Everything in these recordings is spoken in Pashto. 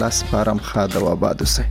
لاس پارم خاد و آباد اوسئ.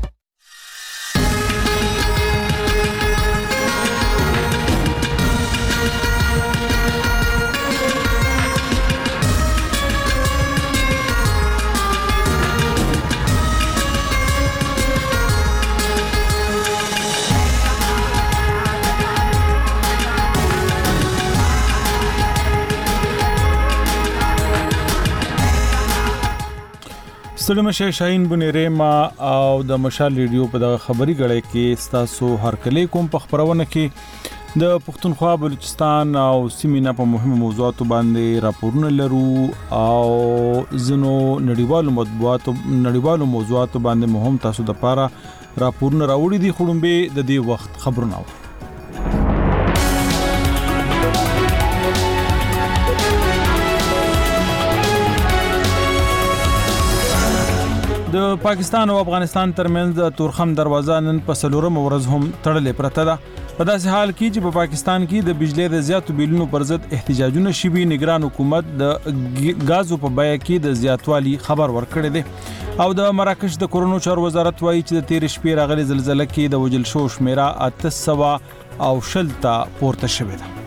سلام شاهین بنيره ما او د مشال ریډیو په دغه خبري غړې کې ستاسو هر کله کوم په خبرونه کې د پښتونخوا بلوچستان او سیمینه په مهمه موضوعاتو باندې راپورونه لرو او زنو نړیوالو موضوعاتو باندې مهم تاسو د پاره راپورونه راوړي دي خړومبه د دې وخت خبرونه. د پاکستان او افغانستان ترمنځ د تورخم دروازه نن په څلورم ورځ هم تړلې پرته ده. په داسې حال کې چې په پاکستان کې د بجلی د زیاتو بیلونو پر ضد احتجاجونه شوي، نگران حکومت د غازو په بیه کې د زیاتوالي خبر ورکړی دی او د مراکش د کورونو چارو وزارت وایي چې د تیر شپې راغلي زلزلې کې د وجل شو شمیره 800 او شلتا پورته شوې ده.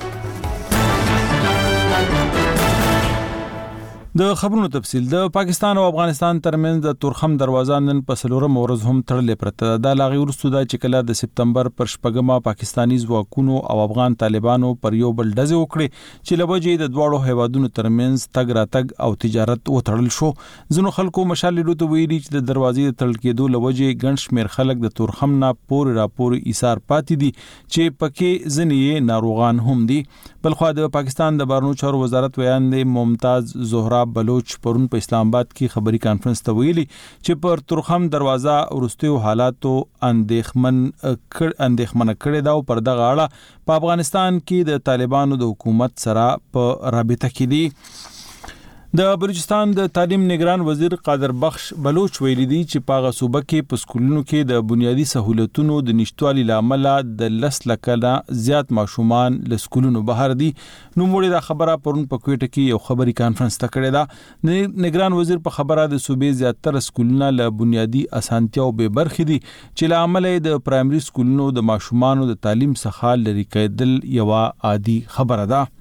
د خبرونو تفصیل. د پاکستان او افغانستان ترمنځ د تورخم دروازه نن په څلورم ورځ هم تړلې پرته ده. د لاغي ورستو د چکلا د سپتمبر پر شپږمه پاکستانی ځواکونو او افغان طالبانو پر یو بل ډزې وکړي چې لوجې د دواړو هیوادونو ترمنځ تګ راتګ او تجارت وتړل شو. ځینو خلکو مشال لیدو ویلي چې د دروازې تړل کېدو لوجې ګڼ شمېر خلک د تورخم نه پورې ایثار پاتې دي چې پکې ځینې ناروغان هم دي. بلخو د پاکستان د بهرنیو چارو وزارت ویان دی ممتاز زهرا بلوچ پرون په اسلام آباد کې خبري کانفرنس ته ویلي چې پر تورخم دروازه ورستیو حالاتو اندېښمنه کړې دا او پر دغه اړه په افغانستان کې د طالبانو د حکومت سره په رابطه کې دي. د بلوچستان د تعلیم نگران وزیر قادر بخش بلوچ ویلي دي چې په هغه صوبه کې په سکولونو کې د بنیادی سہولتونو د نشټوالي لامل د 10 لک نه زیات ماشومان له سکولونو بهر دي. نو موږ د خبره پرون په کوټه کې یو خبري کانفرنس تکړه ده. نگران وزیر په خبره د صوبې زیاتره سکولونه له بنیادی اسانتیاو به برخې دي چې له عمله د پرایمري سکولونو د ماشومانو د تعلیم څخه لري کېدل یو عادي خبره ده.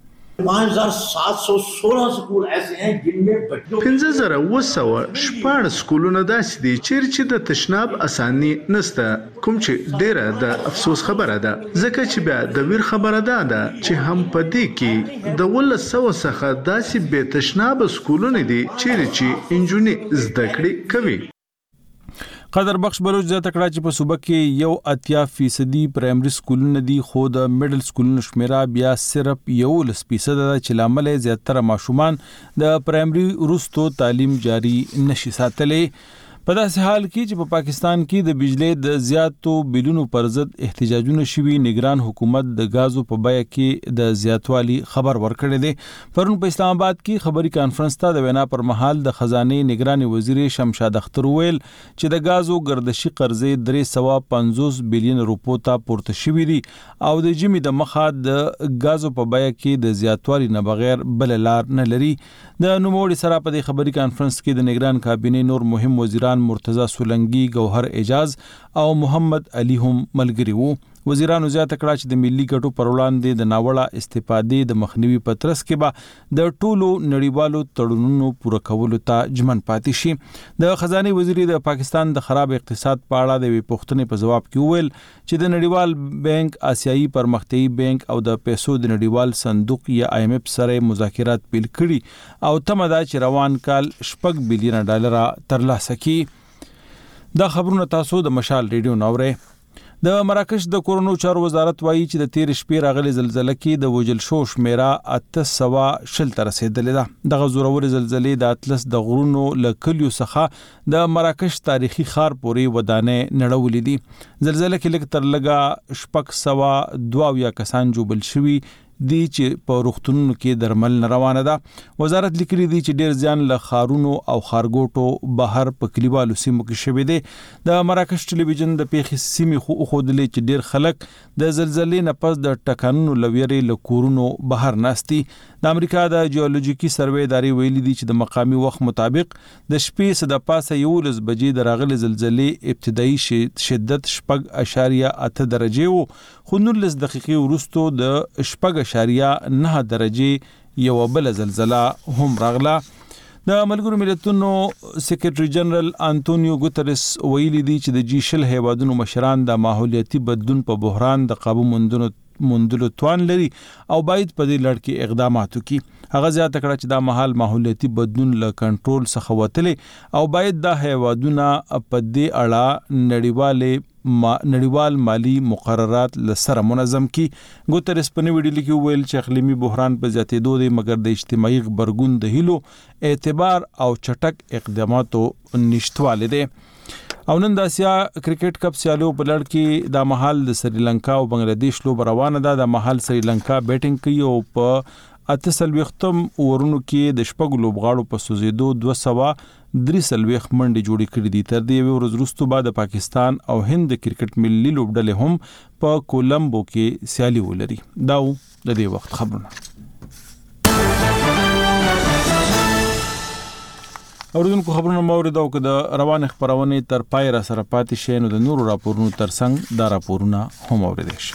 5716 سکول ایسے ہیں جن میں بچوں 15214 سکولونه داسې دي چې د تشناب اساني نسته، کوم چې ډیره د افسوس خبره ده ځکه چې بیا د ویر خبره ده چې هم په دې کې د 1900 څخه داسې به تشناب سکولونه دي چې انجونی زده کړې کوي. قادر بخش بلوچ زیاته کړه چې په صوبه کې 80% پرایمري سکولونه دي خو د میډل سکولونو شمیره بیا صرف 1% ده چې لامل زیاتره ماشومان د پرایمري وروستو تعلیم جاری نشي ساتلی. په داسې حال کې چې په پاکستان کې د بجلی د زیاتو بیلونو پر ضد احتجاجونه شوي، نگران حکومت د غازو په بیه کې د زیاتوالي خبر ورکړی دی. پرون په اسلام آباد کې خبري کانفرنس ته د وینا پر مهال د خزانه نگران وزیر شمشاد اختر ویل چې د غازو گردشي قرضې 350 بلین روپو ته پورته شوي دي او د جمی د مخه د غازو په بیه کې د زیاتوالي نه بغیر بل لار نه لري. د نوموړي سره په دې خبري کانفرنس کې د نگران کابینه نور مهم وزیران مرتضی سولنګي، گوهر اعجاز او محمد علي هم ملګری وو. وزیرانو زیاته کړه چې د ملي ګټو پر وړاندې د ناوړه استفادې د مخنیوي په ترڅ کې به د ټولو نړیوالو تړونونو پوره کولو ته ژمن پاتې شي. د خزانه وزیر د پاکستان د خراب اقتصاد په اړه د پوښتنې په جواب کې وویل چې د نړیوال بانک، آسیایي پرمختیایي بانک او د پیسو د نړیوال صندوق یا IMF سره مذاکرات پیل کړي او تمه ده چې روان کال 6 بلین ډالر ترلاسه کړي. دا خبرونه تاسو د مشال ریډیو نورئ. د مراکش د کورونو چارو وزارت وایي چې د تیر شپې راغلي زلزلې کې د وجل شو شمیره 800 ته رسیدلې ده. دغه زورور زلزلې د اطلس د غرونو له کلیو څخه د مراکش تاریخي ښار پورې ودانې نړولې دي. زلزلې کې لږ تر لږه 622 کسان جوړل شوي دی چې په روغتونونو کې درمل نه روانه ده وزارت لیکلي دی چې ډیر ځان له خارونو او خارګوټو بهر په کلیوالو سیمو کې شوي دي د مراکش ټلویزیون د پیښې سیمې خو خودلې چې ډیر خلک د زلزلې نه پس د ټکانونو لویري له کورونو بهر ناستي د امریکا د جیولوژیکي سروې ادارې ویلي دي چې د مقامي وخت مطابق د شپې څخه د پاسه 11 بجې د راغلي زلزلې ابتدایي شدت 6.8 درجه وو خو 19 دقیقې وروسته د 6.9 درجه یو بل زلزلہ هم راغله د ملګرو ملتونو سیکریټري جنرال انټونیو ګوتریس ویلي دی چې د جیشل هیوادونو مشران د ماحولیاتي بدلون په بحران د قابو موندلو توان لري او باید په دې لړ کې اقدامات وکړي هغه زیاته کړه چې دا مهال ماحولیاتي بدلون له کنټرول څخه وتلې او باید د هیوادونو په دې اړه نړیوال مالی مقررات لسره منظم کی ګوتریس په نوې ویډیو کې ویل چې اقلیمي بحران په زیاتېدو دی مګر د اجتماعي غبرګون د هیلو اعتبار او چټک اقداماتو نشټواله دي او نن د اسیا کرکټ کپ سیالو په لړ کې د محل د سریلانکا او بنگلاديش لوب روانه ده د محل سریلانکا بیټینګ کوي او په 83م اورونو کې د شپږ لوبغاړو په سوزیدو 203 منډي جوړې کړې دي تر دې ورځ وروسته بعد د پاکستان او هند کرکټ ملي لوبډلې هم په کولمبو کې سیالي ولري دا د دې وخت خبرونه اوردونکو خبرونه مورید او د روان خبرونه تر پای را سره پاتې شي نو د نورو راپورونو ترڅنګ دا راپورونه هم اوریدل شي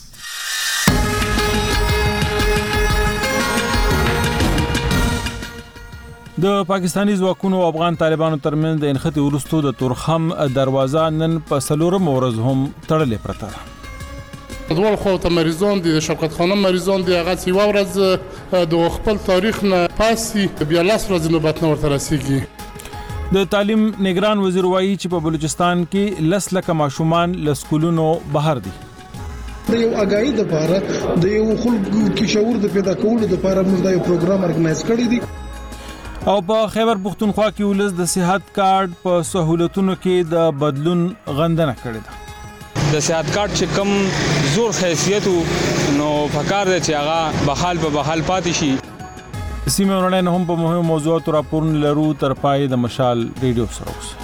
د پاکستانی ځواکونو او افغان طالبانو ترمنځ د انختی ورستو د تورخم دروازه نن په سلورم ورځ هم تړلې پرته ده دوه خو ته مریضان دي شوکت خانم مریضان دي هغه سی ورځ د خپل تاریخ نه پاسي بیا لاس ورځ نوبت نه ورته رسیږي د تعلیم نگران وزیر وایي چې په بلوچستان کې لس لکه ماشومان له سکولونو بهر دي د یو اگایي د لپاره د یو خلکو کې شعور د پیدا کولو لپاره موږ دا یو پروګرام ارګنایز کړی دی او په خیبر پختونخوا کې ولز د صحت کارت په سہولتونو کې د بدلون غندنه کړې ده د صحت کارت چې کم زور حیثیت نو فکر دی چې هغه بحال پاتې شي سیمه ورننه هم په مهمو موضوعاتو راپورونه لرو تر پای د مشال ریډیو سره اوس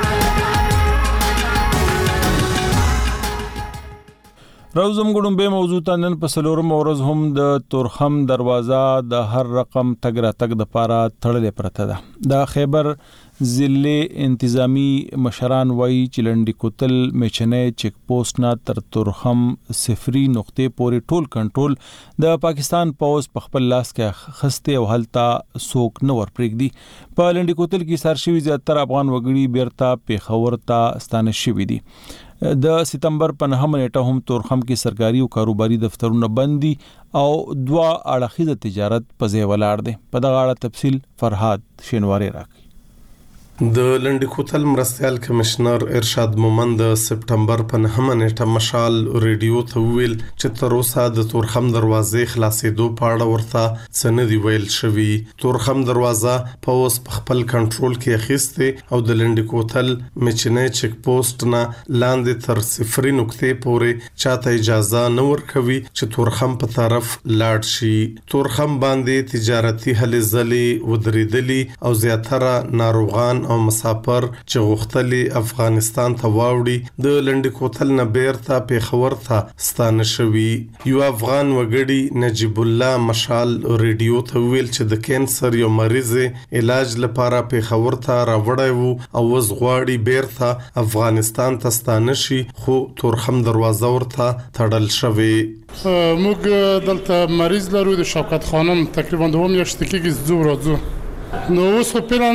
روزم ګډم به موضوع تنن په سلورم ورځ هم د تورخم دروازه د هر رقم تګ را تګ د پاره تړلې پرته ده د خیبر ضلع انتظامی مشران وایي چې لنډی کوتل میچنې چیک پوسټ نه تر تورخم صفری نقطې پورې ټول کنټرول د پاکستان پوز په خپل لاس کې خسته او هلتا سوک نه ورپرېږدي په لنډی کوتل کې سرشوي زیاتره افغان وګړي بیرته پیښور ته ستانه شوي دي د سپتمبر په 9 نیټه هم تورخم کې سرکاري او کاروباري دفترونه بند دي او دوا اړخیزه تجارت په ځای ولاړ دي په دغه اړه تفصیل فرهاد شینواری راکړي د لنډی کوتل مرستيال کمشنر ارشاد مومند د سپټمبر په 9 نیټه مشال ریډیو ته ویل چې تر اوسه د تورخم دروازې خلاصېدو په اړه ورته سندي ویل شوی تورخم دروازه په اوس خپل کنټرول کې اخیسته او د لنډی کوتل میچنې چیک پوسټ نه لاندې تر صفری نقطې پورې چاته اجازه نه ورکوي چې تورخم په طرف لاړ شي تورخم باندې تجارتي هلې ځلې ودرېدلي او زیاتره ناروغان او مسافر چې غوښتلي افغانستان ته واوړي د لنډی کوتل نه بیرته پیښور ته ستانه شوي یو افغان وګړي نجیب الله مشال ریډیو ته ویل چې د کینسر یو مریض علاج لپاره پیښور ته راوړی وو او وز غواړي بیرته افغانستان ته ستانه شي خو تورخم دروازه ورته تړل شوی موږ دلته مریض لرو د شوکت خانم تقریبا 2 میاشتې کې زو راځو نو اوس په پلان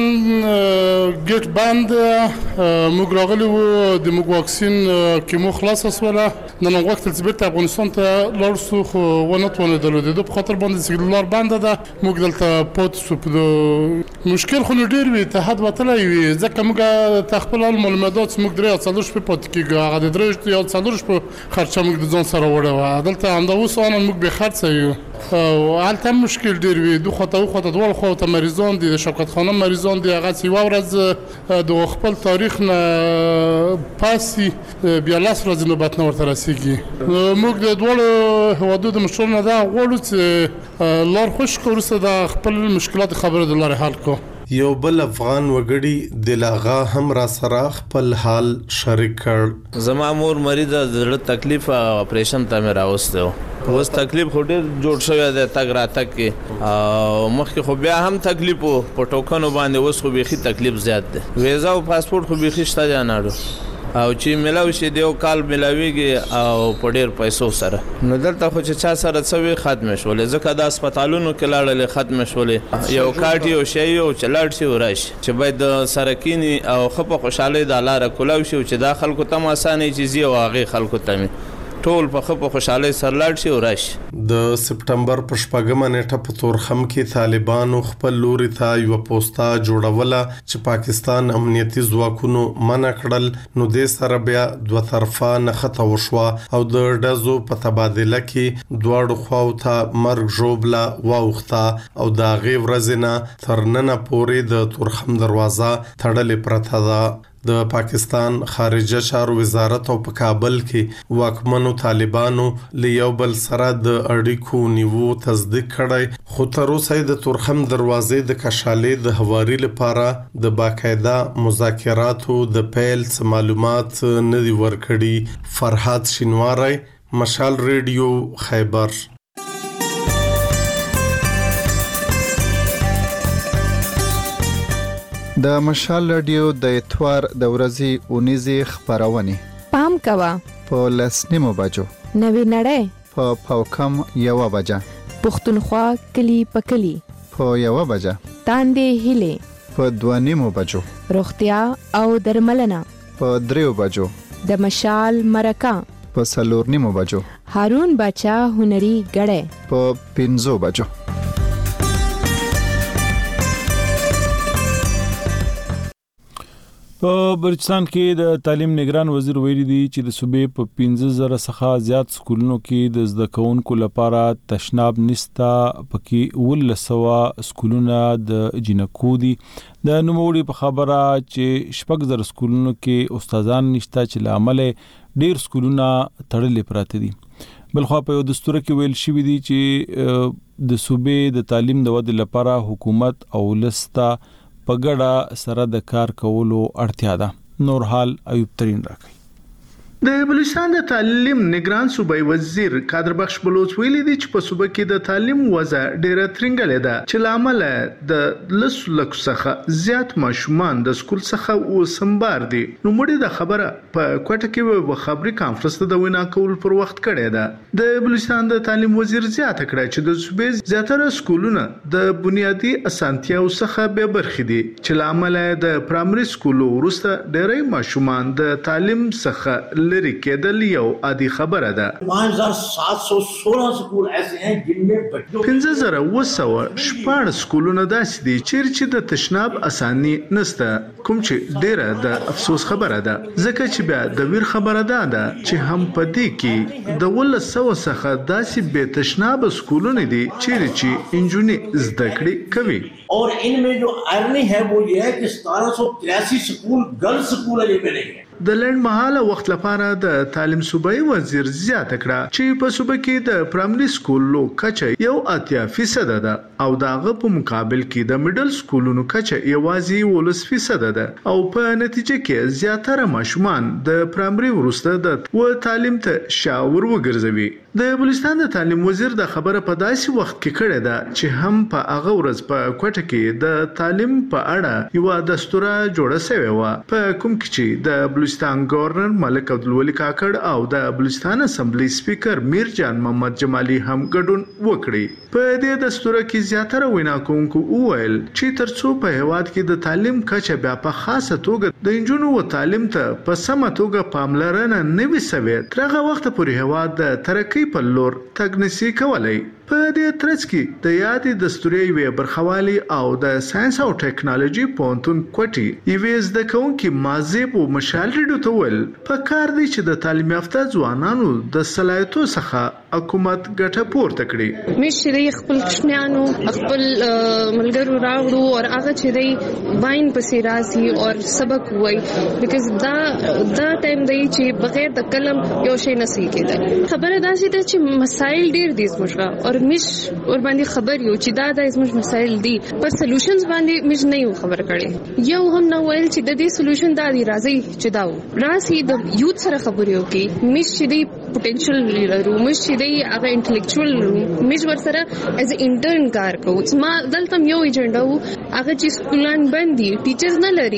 ګټ باند موږ راغلی وو د موږ واکسین کې مو خلاص وسوله نن وخت چې بیرته افغانستان ته لاړ شو خو ونه توانېدلو د په خاطر باندې چې لار باند ده موږ دلته پات شو په مشکل خو ډیر وی ته حد وتلی وي ځکه موږ تخپل معلومات موږ درې څلور شپې پات کېږو هغه د درې یا څلور شپې خرچه موږ د ځان سره وړو دلته همدا اوس موږ به خرڅ یو او حالت مشکل ډیر وی دوه خو ته دوه خو ته مریضان دي د شوکت خانم مریضان دی هغه سی ورځ د خپل تاریخ نه پاسي بیا لاس ورځې نوبت نه ورته رسیږي. موږ د دوه هوادو د مشرانو دا غواړو چې لار خوش کورسه د خپل مشکلات خبره د لارې حل کو. یو بل افغان وګړي د لاغا هم را سره خپل حال شریک کړ. زما مور مریضه د تکلیف اپریشن ته مې راوسته اوس تکلیف خو ډېر جوړ شوی دی تګ راتګ کې او مخکې خو بیا هم تکلیف په ټوکنو باندې اوس خو بیخي تکلیف زیات دی. ویزا او پاسپورت خو بیخي شته جاناړو او چې ملاوي شي دیو کال ملاويږي او په ډېر پیسو سره نو دلته خو چې چا سره څوي ختم شولې ځکه د هسپتالونو کې لاړل ختم شولې یو کارت یو شی او چلاړ شي ورش چې باید سرکینی او خپه خوشاله د لار کولاو شي چې داخل کو تم اسانه چیزي او هغه خلکو ته ټول په خپه خوشاله سرلاړ شي ورش. د سپټمبر په شپږمه نیټه په تورخم کې طالبانو خپل لوري ته یو پوسټا جوړوله چې پاکستان امنیتي ځواکونو منع کړل نو د سره بیا دوه طرفه نخته وشوه او د ډزو په تبادله کې دواړو خواو ته مرګ ژوبله واوخته او د غي ورځنه ترننه پورې د تورخم دروازه تړلې پرته ده. د پاکستان خارجه چارو وزارت او په کابل کې واکمنو طالبانو لیو بل سره د اړیکو نیو تصدیق کړی خو تر اوسه د تورخم دروازې د کشالې د هواري لپاره د باقاعده مذاکراتو د پیل معلومات نه دی ورکړي. فرحات شینواری، مشال ریډیو، خیبر. د مشال رادیو د اتوار د ورځې اونیزي خبرونه پام کوا په لسنیمو بجو نوی نړۍ په پاوکم یو بجا پښتونخوا کلی پکلی په یو بجا تاندې هله په دوانیمو بجو روغتیا او درملنه په دریو بجو د مشال مرکه په سلورنیمو بجو هارون بچا هنري غړې په 5 بجو. په بلوچستان کې د تعلیم نگران وزیر ویلي دی چې د صوبې په 15000 څخه زیات سکولونو کې د زده کوونکو لپاره تشناب نستا پکې 1900 سکولونه د جنکو دي. د نوموړي په خبره چې 6000 سکولونو کې استادان نشته چې لامل ډیر سکولونه تړلې پراته دي. بلخوا په یو دستور کې ویل شوی دی چې د صوبې د تعلیم د ودې لپاره حکومت او لستا پګړه سره د کار کولو اړتیا ده. نور حال ایوب ترين راکړي. د بلوچستان د تعلیم نگران صوبای وزیر قادر بخش بلوچ ویلي دی چې په صوبه کې د تعلیم وضع ډیره ترنګلې ده چې لامل د لسلک څخه زیات ماشومان د سکول څخه وسمبار دي. نو مړي د خبره په کوټه کې و خبري کانفرنس ته د وینا کول پر وخت کړی ده. د بلوچستان د تعلیم وزیر زیاته کړه چې د صوبې زیاتره سکولونه د بنیادی اسانتیاو څخه به برخې دي چې لامل د پرایمري سکولو وروسته ډېری ماشومان د تعلیم څخه لري کېدل یو عادي خبره ده. 5716 سکول ایسے ہیں جن میں بچوں 5914 سکولونه داسې دي چې د تشناب اساني نسته کوم چې ډیره د افسوس خبره ده ځکه چې بیا د ویر خبره ده چې هم پدې کې د 1900 څخه داسې به تشناب سکولونه دي چې انجونی زده کړې کوي. اور ان میں جو ارننگ ہے وہ یہ ہے کہ 1783 سکول گرلز سکول ہے بنے ہیں. د لړ مهاله وخت لپاره د تعلیم صوبای وزیر زیاته کړه چې په صوبه کې د پرایمري سکولو کچه 80% ده او دغه په مقابل کې د میډل سکولونو کچه یوازې 10% ده او په نتیجه کې زیاتره ماشومان د پرایمري وروسته د تعلیم ته شاور وګرځوي. د بلوچستان د تعلیم وزیر د خبره په داسې وخت کې کړه ده چې هم په هغه ورځ په کوټه کې د تعلیم په اړه یو دستور جوړ شوی و په کوم کې چې د بلوچستان گورنر ملک عبدالولي کاکړ او د بلوچستان اسمبلی سپیکر میرجان محمد جمالي هم ګډون وکړي. په دې دستور کې زیاتره وینا کوونکو وویل چې ترڅو په هیواد کې د تعلیم کچه بیا په خاصه توګه د انجونو و تعلیم ته په سمه توګه پاملرنه نه وي سوي ترغه وخت پورې هیواد د ترقۍ په لور تګ نشي کولای. په دې ترڅ کې د یادې دستوري وی برخوالي او د ساينس او ټیکنالوژي پونتون کوټي ایویز د کونکي مازیب او مشال ریډو ته ول په کار دی چې د تعلیم یافته ځوانانو د صلاحیتو څخه حکومت ګټه پورته کړي. مې خپل کشنیانو خپل ملګرو راوړو او هغه چې دی واین پسې راسي او سبق وای بیکاز دا ټایم دی چې بغیر د قلم یو شی نه سي کېدای. خبره دا چې مسائل ډیر دي زموږه او مش اور باندې خبر یو چې دا زموږ مسائل دي پر سولوشنز باندې مش نه یو خبر کړي یو هم نو ویل چې د دې سولوشن دا دی راځي چې دا راسي د یوت سره خبرې وکي مش چې دی پوتنشل لرو مش چې دی هغه انټلیکچوال مش ور سره از انټرن کار کوو. ما دلته یو ایجنډا وو هغه چې سکولان باندې ټیچرز نه لري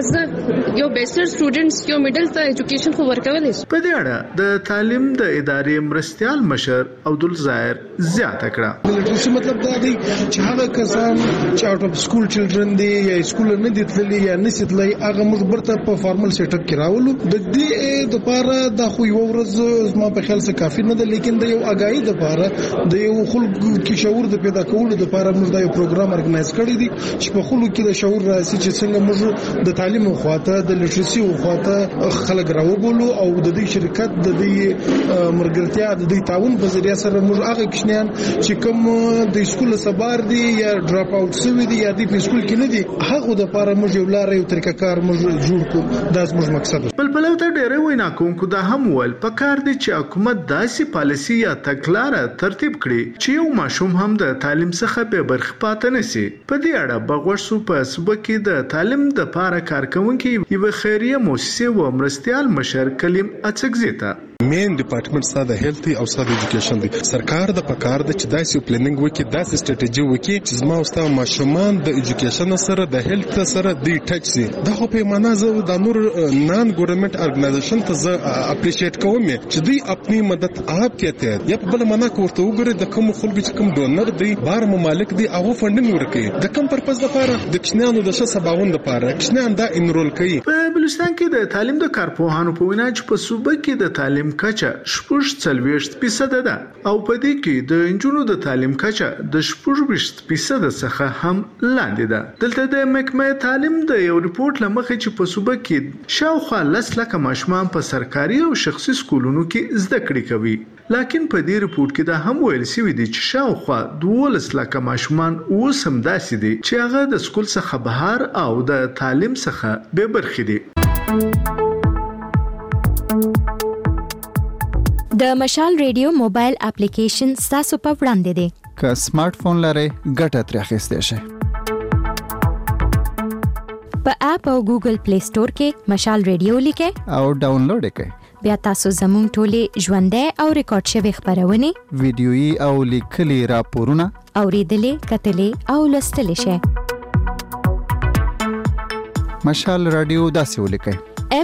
د یو بیچلر سټوډنټس یو میډل ته ایجوکیشن خو ورکول شي. په دې اړه د تعلیم د ادارې مرستيال مشر عبدالظاهر زیاته کړه. لټریسي مطلب دا دی چې هغه کسان چې اوټ اف سکول چلډرن دي یا سکول نه دي تللي یا نشي تللي هغه موږ برته په فارمل سیټ اپ کې راولو. د دې د پاره د خو یو ورځ ما په خیال څخه کافي نه ده لیکن د یو اگاهي د پاره د یو خلکو کې شعور د پیدا کولو د پاره موږ د یو پروګرام ارګنایز کړی دی چې په خلکو کې د شعور راسي چې څنګه موږ د تعلیم خواته د لټریسي خواته خلک راوبولو او د دې شرکت د دې مرګرتیا د دې تعاون په ذریعہ سره موږ هغه کشنیان چې کوم د سکول سبار دي یا ډراپ اوټ سوي دي یا د سکول کې نه دي هغه د پاره موږ یو لارې یو طریقه کار موږ جوړ کړو. دا زموږ مقصد. بل ته ډېرې وینا کوونکو دا هم ویل پکار دي چې حکومت داسې پالیسي یا تګلاره ترتیب کړي چې یو ماشوم هم د تعلیم څخه به برخه پاتې نشي. په دې اړه بغوښ په صوبه کې د تعلیم د پاره کارکونکو یو خیریه مؤسسه و مرستيال مشر کلیم اڅکزیتا مین ډپارټمنټ ساده هیلث او ساده ایجوکیشن دی. سرکار د پکار د چې داسې پلانینګ وکړي داسې سټریټجی وکړي چې زما او ستا ماشومان د ایجوکیشن سره د هیلث سره دی ټچ سي. دا خو په معنا زه د نور نان ګورنمنت ارګنایزیشن ته زه اپریشیټ کوم چې دوی خپل مدد آپ کہتے ہیں یا په بل معنا کوته وګوره د کوم خلکو چې کوم ډونر دی بار ممالک دی هغه فندینګ ورکړي د کوم پرپز لپاره د کشنیانو د ښه سباوند لپاره کشنیان دا انرول کوي. په بلوچستان کې د تعلیم د کارپوهانو په وینا چې په صوبه کې د تعلیم کچه 40% ده او په دې کې د انجونو د تعلیم کچه د 40% څخه هم لاندې ده. دلته د محکمه تعلیم د یو ریپورت لمخې چې په صوبه کې شاوخوا 10 لک ماشومان په سرکاري او شخصي سکولونو کې زده کړې کوي. لکن په دې ریپورت کې دا هم ویل شوی دی چې شاوخوا 12 لک ماشومان اوس هم داسې دي چې هغه د سکول څخه بهر او د تعلیم څخه بې برخې دي. د مشال ریډیو موبایل اپلیکیشن تاسو په وړاندې دی. که سمارټ فون لرئ ګټه ترې اخیستی شئ. په اپ او ګوګل پلی سٹور کې مشال ریډیو لیکئ او ډاونلوډ کړئ. بیا تاسو زموږ ټولې ژوندۍ او ریکارډ شوي خبرونه ویډیويي او لیکلي راپورونه اوریدلې کتلې او لوستلې شئ. مشال رادیو داسې ولیکئ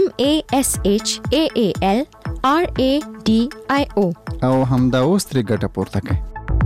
MASHAAL RADIO او همدا اوس ترې ګټه پورته کړئ.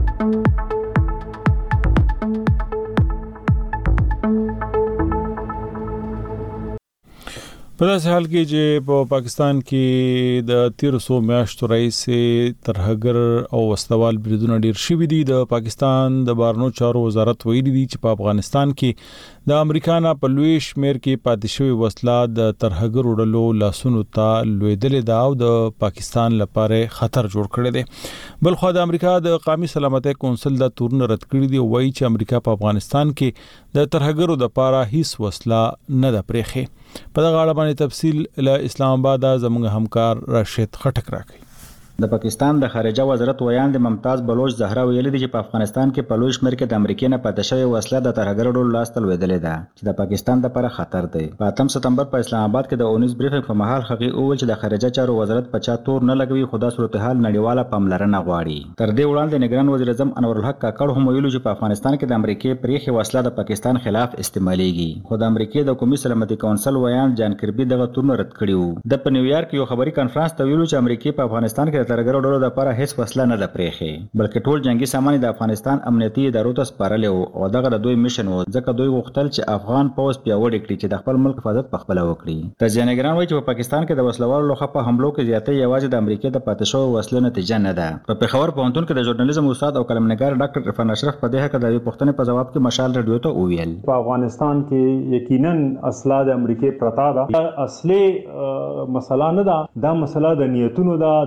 په داسې حال کې چې په پاکستان کې د 1300 میاشتو راهیسې ترهګر او وسلوال بریدونه ډیر شوي دي. د پاکستان د بهرنیو چارو وزارت ویلي دي چې په افغانستان کې د امریکا نه په لوی شمیر کې پاتې شوی وسله د ترهګر وړلو لاسونو ته لویدلې ده او د پاکستان لپاره خطر جوړ کړی دی. بل خو د امریکا د قومي سلامتۍ کونسل د تورن رد کړی دی وایي چې امریکا په افغانستان کې د ترهګرو د لپاره هیڅ وسله نه ده پرېخي. په دغه اړه باندې تفصیل له اسلام آباد زموږ همکار راشد خټک راکړي. د پاکستان د خارجه وزارت ویان د ممتاز بلوچ زهرا ویلي دي چې په افغانستان کې په لوی شمېر کې د امریکا نه پاتې شوی وسله د ترهګرو لاس ته لویدلې ده چې د پاکستان لپاره خطر دی. په 8 سپتمبر په اسلام آباد کې د اونیز بریفینګ په مهال هغه وویل چې د خارجه چارو وزارت په چا تور نه لګوي خو دا صورتحال نړیواله پاملرنه غواړي. تر دې وړاندې نگران وزیر اعظم انور الحق کاکړ هم ویلي چې په افغانستان کې د امریکا پرېخي وسله د پاکستان خلاف استعمالېږي خو د امریکا د قومي سلامتۍ کونسل ویان جان کربي دغه تور رد کړی وو. د په نیویارک یو خبري کانفرنس ته ویلو چې امریکا په افغانستان کې د ترهګرو ډلو لپاره هیڅ وسله نه ده پرېخي بلکې ټول جنگي سامان د افغانستان امنیتي ادارو ته سپارلي وو او دغه د دوی میشن وو ځکه دوی غوښتل چې افغان پوځ پیاوړی کړي چې د خپل ملک حفاظت په خپل وکړي. تجزیه‌نګران وایي چې په پاکستان کې د وسلوالو لخوا په حملو کې زیاتې یوازې د امریکا د پاتې شوو وسلو نتیجه نه ده. په پېښور پوهنتون کې د ژورنالیزم استاد او قلمنګار ډاکټر عرفان اشرف په دې حق د پوښتنې په جواب کې مشال رادیو ته وویل په افغانستان کې یقینا اسلحه د امریکا پرتا ده. اصلي مسله نه ده دا مسله د نیتونو ده دا مسله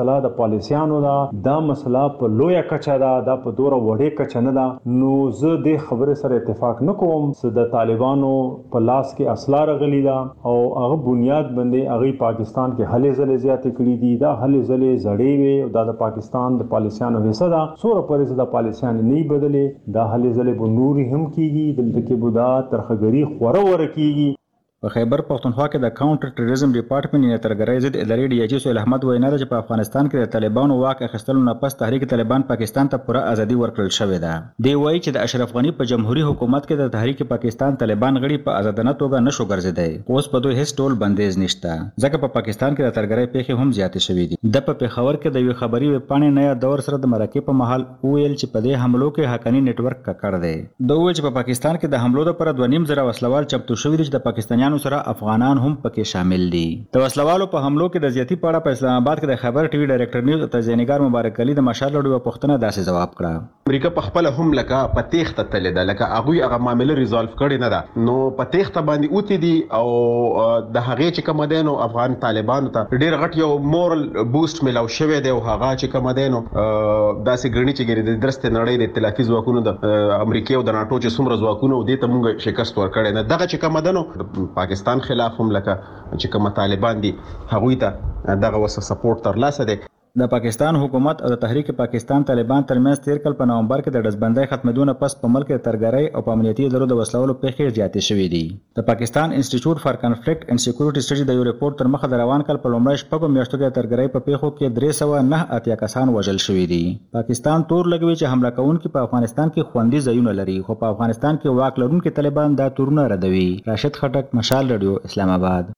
مسله د پالیسیانو دا مسله په لویه کچه دا په دوره وړې کچه نه ده. نو زه د خبرې سره اتفاق نه کوم چې د طالبانو په لاس کې اسلحه راغلي ده او هغه بنیاد باندې هغه پاکستان کې هلې ځلې زیاتې کړې دي. دا هلې ځلې زړې وي او دا د پاکستان د پالیسیانو حصہ ده. سوره پرې د پالیسیان نه بدلې دا هلې ځلې به نوري هم کیږي دلته کې به دا ترخګری خوره ور کیږي. په خیبر پختونخوا کې د کاونټر ټیرریزم ډپارټمنټ یې ترګرای ضد ادارې ډي ایچ سهیل احمد وینا ده چې په افغانستان کې د طالبانو واک اخیستلو نه پس تحریک طالبان پاکستان ته پوره ازادي ورکړل شوې ده. دی وایي چې د اشرف غنی په جمهوریت حکومت کې د تحریک پاکستان طالبان غړي په آزادانه توګه نشو ګرځیدای. اوس په دوی هیڅ ډول بندیز نشته ځکه په پاکستان کې د ترګرای پیښې هم زیاتې شوې دي. د په پیښور کې د یو خبري وپاڼې نیا دور سره د مرکې په محل ویل چې په دې حملو کې حقانی نت ورک کړ دی. دوی وایي چې په پاکستان کې د حملو لپاره 2.5 وسلوال چمتو شوي دي چې د پاکستانیانو سره افغانان هم پکې شامل دي. د وسلوالو په حملو کې د زیاتی پاړه په اسلام آباد کې د خبر ټي وي ډایرکټر نیوز او تزینګار مبارک علي د مشال لړو پښتنه داسې جواب کړه. امریکا په خپل هم لکه په تخته تل ده لکه هغه معاملې ریزالف کړي نه ده نو په تخته باندې اوتی دي او د هغه چې کوم دینو افغان طالبانو ته ډیر غټ یو مورل بوست ملاو شوی دی او هغه چې کوم دینو داسې ګڼي چې ګری د درسته نړۍ د ائتلافي ځواکونو د امریکا او د ناتو چې څومره ځواکونو دې ته مونږ شکست ورکړی نه دغه چې کوم دینو پاکستان خلاف هم لکه چې کوم طالبان دي هغوی ته دغه وسه سپورټ ترلاسه دی. د پاکستان حکومت او د تحریک پاکستان طالبان ترمنځ تیر کال په نومبر کې د ډزبندۍ ختمېدو پس په ملک کې ترګرۍ او په امنیتي ادارو د وسلوالو پیښې زیاتې شوې دي. د پاکستان انسټیټیوټ فار کنفلیکټ اینڈ سکیورټي سټډي د یو ریپورت تر مخه د روان کال په لومړۍ شپږو میاشتو کې ترګرۍ په پیښو کې 389 کسان وژل شوي دي. پاکستان تور لګوي چې حمله کوونکي په افغانستان کې خوندي ځایونه لري خو په افغانستان کې واک لرونکي طالبان دا تورونه ردوي. راشد خټک، مشال رادیو، اسلام آباد.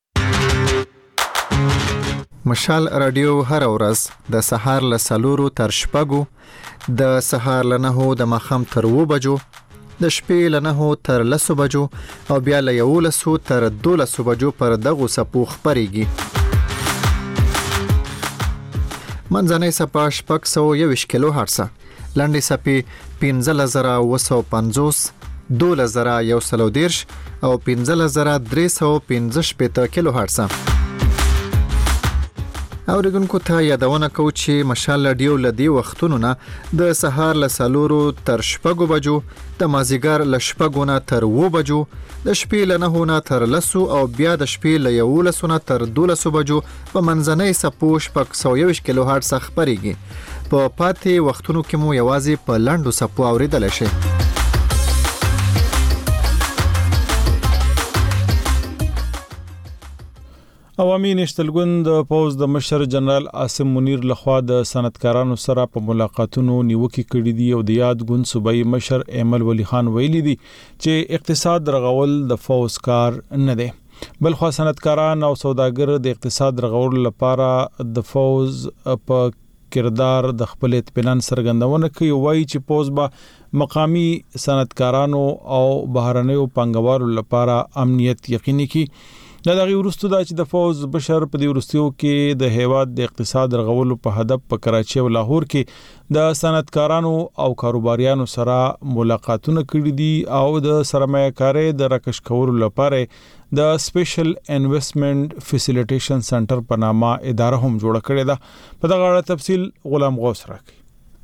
مشال رادیو هر ورځ د سهار له 4 تر 6 د سهار له 9 د ماښام تر 2 بجو د شپې له 9 تر 10 بجو او بیا له 11 تر 12 بجو پر دغه سپو خبريږي. منځنۍ سپا 621 کیلو هرتز، لنډې سپې 15950، 12130 او 15315 کیلو هرتز. اوریدونکو ته یادونه کو چې مشال رادیو لدی وختونو نه د سهار له 4 تر 6 بجو، د مازیګر له 6 نه تر 2 بجو، د شپې له 9 نه تر 10 او بیا د شپې له 11 نه تر 12 بجو په منځنۍ سپو 621 کیلو هرتز خبريږي. په پاتې وختونو کې مو یوازې په لنډو سپو اوریدل شي. عوامي نشتلګوند د پوز د مشر جنرال عاصم منیر لخوا د صنعتکارانو سره په ملاقاتونو نیوکه کړې دي او د یاد ګوند صوبایي مشر ایمل ولی خان ویلي دي چې اقتصاد رغول د فوز کار نه دی بلخو صنعتکاران او سوداګر د اقتصاد رغول لپاره د فوز په کردار د خپل اطمینان سرګندونه کوي. وایي چې پوز به مقامی صنعتکارانو او بهرنیو پانګوالو لپاره امنیت یقیني کړي. دا دغه ورستو دا چې د فوز بشر په دې ورستیو کې د هیواد د اقتصاد رغولو په هدف په کراچي او لاهور کې د صنعتکارانو او کاروباریانو سره ملاقاتونه کړي دي او د سرمایه کاري د راکش کولو لپاره د سپیشل انویسټمنټ فیسیلیټیشن سنټر په نامه اداره هم جوړه کړې ده. په دغه اړه تفصیل غلام غوث راکړي.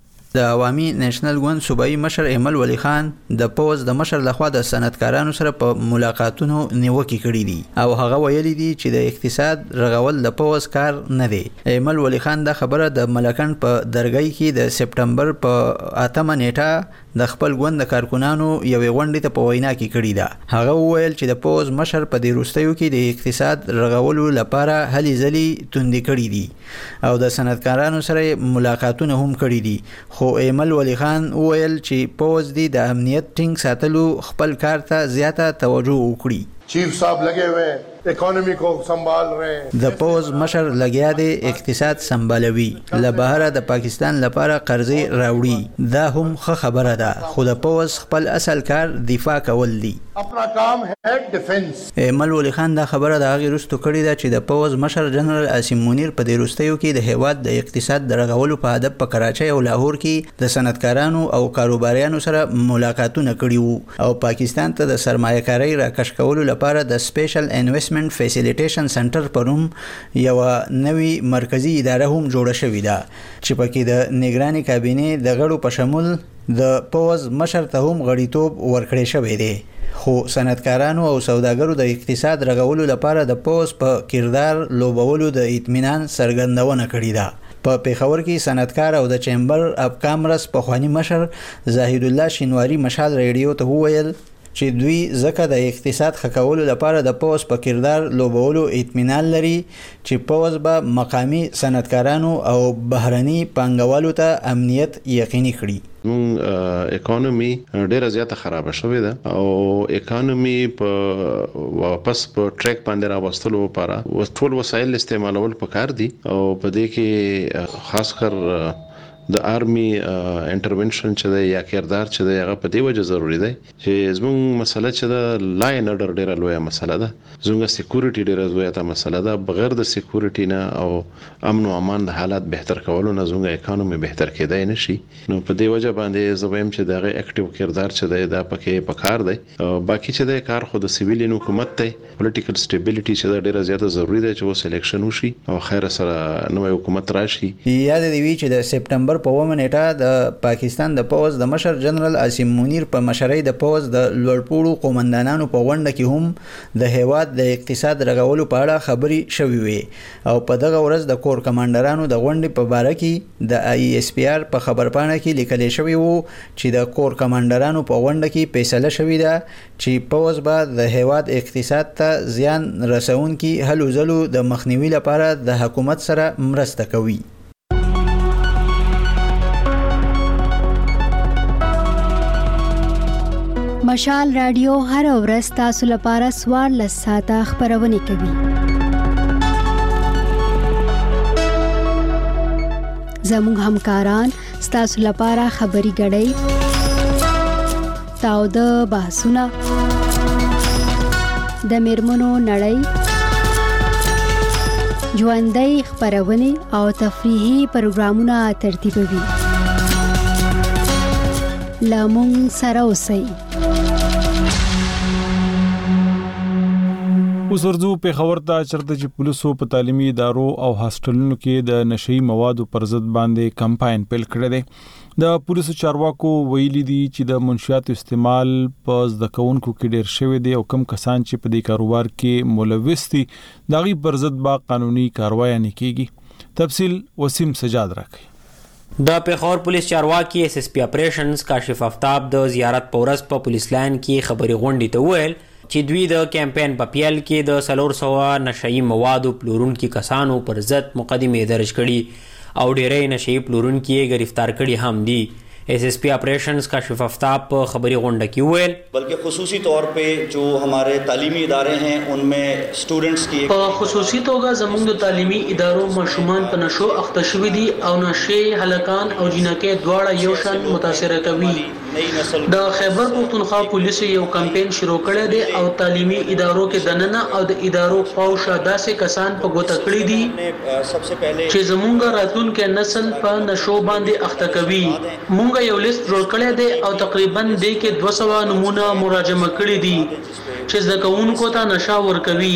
د عوامي نېشنل ګوند صوبایي مشر ایمل ولی خان د پوز د مشر لخوا د صنعتکارانو سره په ملاقاتونو نیوکه کړې دي او هغه ویلي دي چې د اقتصاد رغول د پوز کار نه دی. ایمل ولی خان دا خبره د ملکن په درګۍ کې د سپټمبر په 8 نیټه د خپل ګوند د کارکونانو یوې غونډې ته په وینا کې کړې ده. هغه وویل چې د پوز مشر په دې وروستیو کې د اقتصاد رغولو لپاره هلې ځلې توندې کړې دي او د صنعتکارانو سره ملاقاتونه هم کړي دي. خو ایمل ولی خان وویل چې پوز دی د امنیت ټینګ ساتلو خپل کار ته زیاته توجه وکړي. چیف صاحب لگے ہوئے اکانومی کو سنبھال رہے ہیں. د پوز مشر لګیا دی اقتصاد سمبالوي له بهره د پاکستان لپاره قرضې راوړي. دا هم ښه خبره ده خو د پوز خپل اصل کار دفاع کول دي. اپنا کام ہے ډیفنس. ایمل ولی خان دا خبره د هغې وروسته کړې ده چې د پوز مشر جنرال عاصم منیر په دې وروستیو کې د هیواد د اقتصاد د رغولو په هدف په کراچۍ او لاهور کې د صنعتکارانو او کاروباریانو سره ملاقاتونه کړي وو او پاکستان ته د سرمایه کارۍ راکش کولو لپاره د سپیشل انویسټمنټ انفورسمنت فیسیلیټیشن سنټر په نوم یو نوی مرکزی اداره هم جوړه شوې ده چې پکې د نگراني کابینې د غړو په شمول د پوز مشر ته هم غړیتوب ورکړی شوی دی خو صنعتکارانو او سوداګرو د اقتصاد رغولو لپاره د پوز په کردار لوبولو د اطمینان څرګندونه کړې ده په پیښور کې صنعتکار او د چیمبر اف کامرس په خواني مشر زاهد الله شینواری مشال ریډیو ته وویل چې دوی ځکه د اقتصاد خکولو لپاره د پوز په کردار لوبولو اطمینان لري چې پوز به مقامی صنعتکارانو او بهرني پانګوالو ته امنیت یقیني کړي مون اکانومي ډیره زیاته خراب شوې ده او اکانومي په واپس په ټریک باندې راوستلو لپاره ټول وسایل استعمالول پکار دي او په دې کې خاص کر د آرمي انټرونشن چې د یا کردار چې د هغه په دی وجه ضروری دی چې زموږ مسله چې د لاین اډر ډیره لویه مسله ده زموږ سکیورټي ډیره لویه مسله ده بغیر د سکیورټي نه او امن او امان د حالات بهتر کولو نه زموږ اکانومي بهتر کېدای نشي نو په دی وجه باندې زویم چې دغه اکټیو کردار چې د پکې پکار دی باقي چې د کار خو د سیویلین حکومت ته پولیټیکل stability چې ډیره زیاته ضروری ده چې و سلیکشن وشي او خیر سره نوې حکومت راشي یاد دی چې د سپټمبر په ومنټه د پاکستان د پوز د مشر جنرال عاصم منیر په مشرۍ د پوز د لوړپوړو قومندانانو په غونډه کې هم د هیواد د اقتصاد رغولو په اړه خبري شوې وي او په دغه ورځ د کور کمانډرانو د غونډې په باره کې د ISPR په خبرپاڼه کې لیکل شوی وو چې د کور کمانډرانو په غونډه کې فیصله شوې ده چې پوز به د هیواد اقتصاد ته زیان رسونکي هلو ځلو د مخنیوي لپاره د حکومت سره مرسته کوي مشال رادیو هر ورځ تاسو لپاره 14 ساعته خبرونه کوي زموږ همکاران تاسو لپاره خبري غړي تاو د بحثونه د میرمنو نړۍ ژوندۍ خبرونه او تفریحي پروګرامونه ترتیبوي لامون سره اوسئ اوس ورځو په خبر ته چرته چې پولیسو په تعلیمي ادارو او هاسټلونو کې د نشئی موادو پر ضد باندې کمپاین پیل کړی دی د پولیسو چارواکو ویلي دي چې د منشیاتو استعمال په زده کوونکو کې ډیر شوی دی او کم کسان چې په دې کاروبار کې ملوث دي دغه پر ضد با قانوني کاروایی نه کیږي تفصیل وسیم سجاد راکړي د پیښور پولیس چارواکي SSP اپریشنز کاشف آفتاب د زیارت پورس په پولیس لاین کې خبري غونډې ته ویل چې دوی د کمپاین په پیل کې د 400 نشئی موادو پلورونکو کسانو پر ضد مقدمه درج کړي او ډېرې نشئی پلورونکو یې گرفتار کړي هم دي SSP operations का कशिफ आफ्ताब खबरी गुंडा की हुए बल्कि खुसूसी तौर पे जो हमारे तालीमी इदारे हैं उनमें स्टूडेंट्स की खुसूसी तौर ज़मूंग तालीमी इदारों माशुमान पर नशो अख्तशविदी और नशे हलकान और जिनके द्वारा योशन मुतासर कवी द खैबर पख्तूनख्वा पुलिस यो कैंपेन शुरू करे दे और तालीमी इदारों के दनना और इदारों पौशादा से कसान पर गोतकड़ी दी सबसे पहले चे ज़मूंगा रातून के नस्ल पर नशो बांधे अख्तकवी मूंगा یو لیست جوړ کړی دی او تقریبا د کې 200 نمونه مراجعه کړي دي چې زکونکو ته نشه ورکوي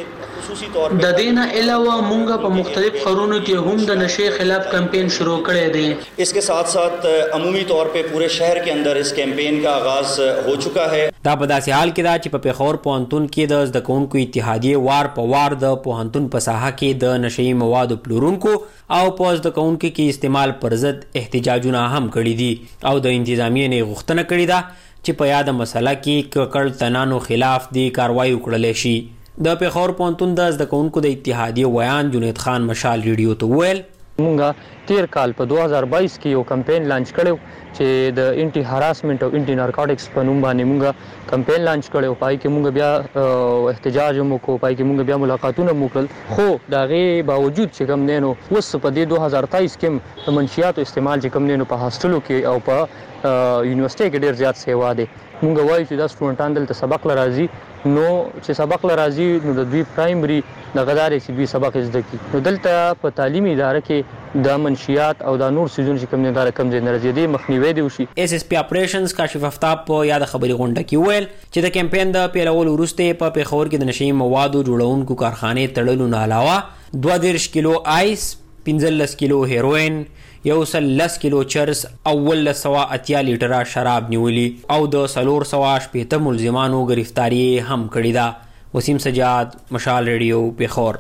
د دینه علاوه مونږ په مختلف خرونو کې هم د نشه خلاف کمپین شروع کړی دی इसके साथ साथ अमूमी तौर पे पूरे शहर के अंदर इस कैंपेन का आगाज हो चुका है دا په داسې حال کې دا چې په پیښور پوهنتون کې د زدهکوونکو اتحادیه وار په وار د پوهنتون په ساحه کې د نشئی موادو پلورونکو او په زدهکوونکو کې استعمال پر ضد احتجاجونه هم کړي دي او د انتظامیې نه غوښتنه کړې ده چې په یاد مسله کې ککړ تنانو خلاف دی کاروایی وکړل شي د پیښور پوهنتون د زدهکوونکو د اتحادیه ویان جنید خان مشال ریډیو ته ویل مونږه تیر کال په 2022 کې یو کمپاین لانچ کړو چې د انټي هراسمنت او انټي نارکوټکس په نوم باندې مونږه کمپاین لانچ کړو پای کې مونږ بیا احتجاج مو کو پای کې مونږ بیا ملاقاتونه وکړل خو داغه باوجود چې کوم نینو وس په 2023 کې د منشیاتو استعمال چې کوم نینو په هاستلو کې او په یونیورسيټي کې ډیر زیات سیوا دي مونږ وایو چې دا سټوډنټان دلته سبق لرازي نو چې سبق لرازي نو د دوی پرایمري د غدارې چې دوی سبق زده کی نو دلته په تعلیمي اداره کې د منشیات او د نور سيزونو چې کوم نه دار کم ځای راځي د مخنیوي دی وشي. اس اس پی اپریشنز کاشف افتاب په یاد خبري غونډه کې ویل چې د کمپاین د پیلولو وروسته په پیښور کې د نشئی موادو جوړونکو کارخانه تړلو نه علاوه 22 کیلو آیس 15 کیلو هیروین 110 کیلو چرس او 180 لیټره شراب نیولي او د 480 ملزمانو گرفتاری هم کړې ده. وسیم سجاد، مشال ریډیو، پیښور.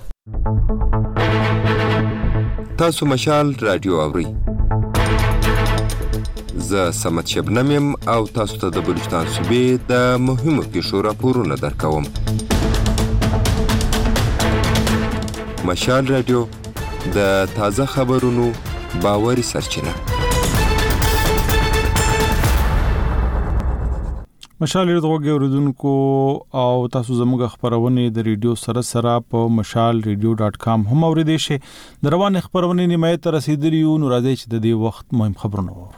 تاسو مشال رادیو اورئ. زه سمت شبنم یم او تاسو ته د بلوچستان صوبې د مهمو پیښو راپورونه درکوم. مشال رادیو د تازه خبرونو باوري سرچینه. مشال ریډیو غوړیدونکو او تاسو زموږ خبرونه د ریډیو سره په mashalradio.com هم اوریدئ شئ. د روان خبرونه نیمه ته رسیدلی یو. نو راځي چې د دې وخت مهم خبرونه وو.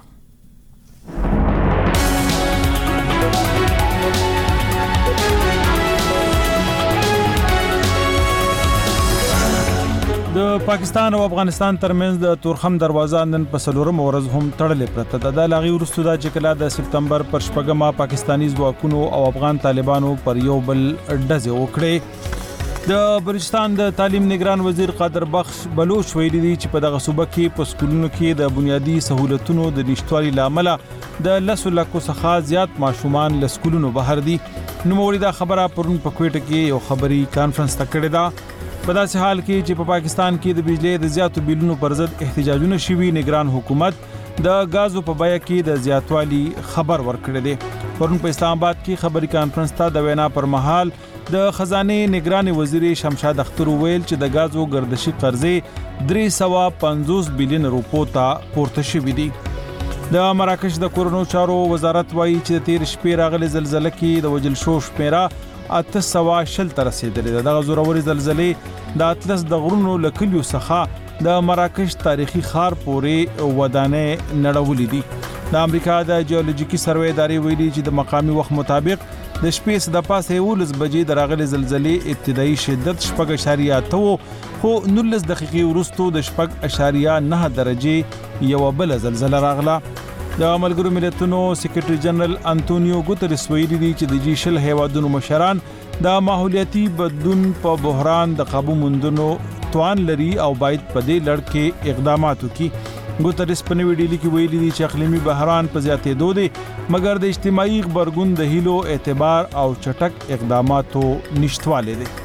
د پاکستان او افغانستان ترمنځ د تورخم دروازه نن په 4 ورځ هم تړلې پرته ده. د لاغي ورستو د چکلا د سپتمبر پر شپږمه پاکستانی ځواکونو او افغان طالبانو پر یو بل ډزې وکړې. د بلوچستان د تعلیم نگران وزیر قادر بخش بلوچ ویلي دي چې په دغه صوبه کې په سکولونو کې د بنیادی سہولتونو د نشټوالي لامل د 10 لکو څخه زیات ماشومان له سکولونو بهر دي. نو موري دا خبره پرون په کوټه کې یو خبري کانفرنس تکړه ده. په داسې حال کې چې په پاکستان کې د بجلی د زیاتو بیلونو پر ضد احتجاجونه شوي، نگران حکومت د غازو په بیه کې د زیاتوالي خبر ورکړی دی. پرون په اسلام آباد کې خبري کانفرنس ته د وینا پر مهال د خزانه نگران وزیر شمشاد اختر ویل چې د غازو گردشي قرضې 350 بلین روپو ته پورته شوي دي. د مراکش د کورونو چارو وزارت وایي چې د 13 شپې راغلي زلزلې کې د وجل شو شمیره 800 تر رسیدلې ده. د زوروري زلزلې د اطلس د غرونو لکلیو څخه د مراکش تاریخي ښار پورې ودانې نړولې دي. د امریکا د جیولوژیکي سروې ادارې ویلي چې د مقامي وخت مطابق د شپې د پاسه 11 بجې د راغلي زلزلې ابتدایي شدت 4.8 خو 19 دقیقې وروسته د 4.9 درجه یو بل زلزلہ راغله. د ملګرو ملتونو سیکریټري جنرال انټونیو ګوتریس ویلي دي چې د جیشل هیوادونو مشران د ماحولیاتي بدلون په بحران د قابو موندلو توان لري او باید په دې لړ کې اقدامات وکړي. ګوتریس په نوې ډیلي کې ویلي دي چې اقلیمي بحران په زیاتېدو دی، مګر د اجتماعي غبرګون د هیلو اعتبار او چټک اقداماتو نشټواله دي.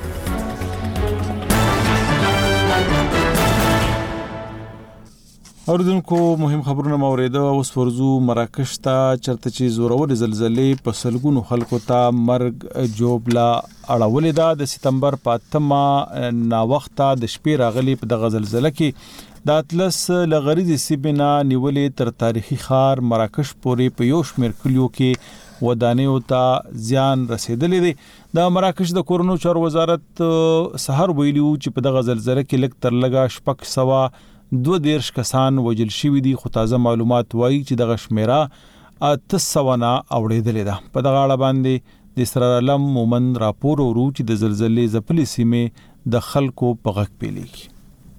اوردونکو مهم خبرونه موریده. اوس ورزو مراکش ته چرته چې زورور زلزلې په سلګونو خلکو ته مرګ جوبلا اړولې ده. د سپتمبر په 8 نا وخته د شپې راغلي په دغه زلزلې کې د اطلس لغریزي سیبنا نیولې تر تاریخي ښار مراکش پورې په یو شمېر کلیو کې ودانیو ته زیان رسیدلې دي. د مراکش د کورونو چارو وزارت سحر ویلو چې په دغه زلزلې کې لږ تر لږه 212 کسان وجل شوي دي، خو تازه معلومات وایي چې دغه شمیره 800 نه اوریدلې ده. په دغه اړه باندې د اسرار علم مومن راپور ورو چې د زلزلې ځپلې سیمې د خلکو په غږ پیلېږي.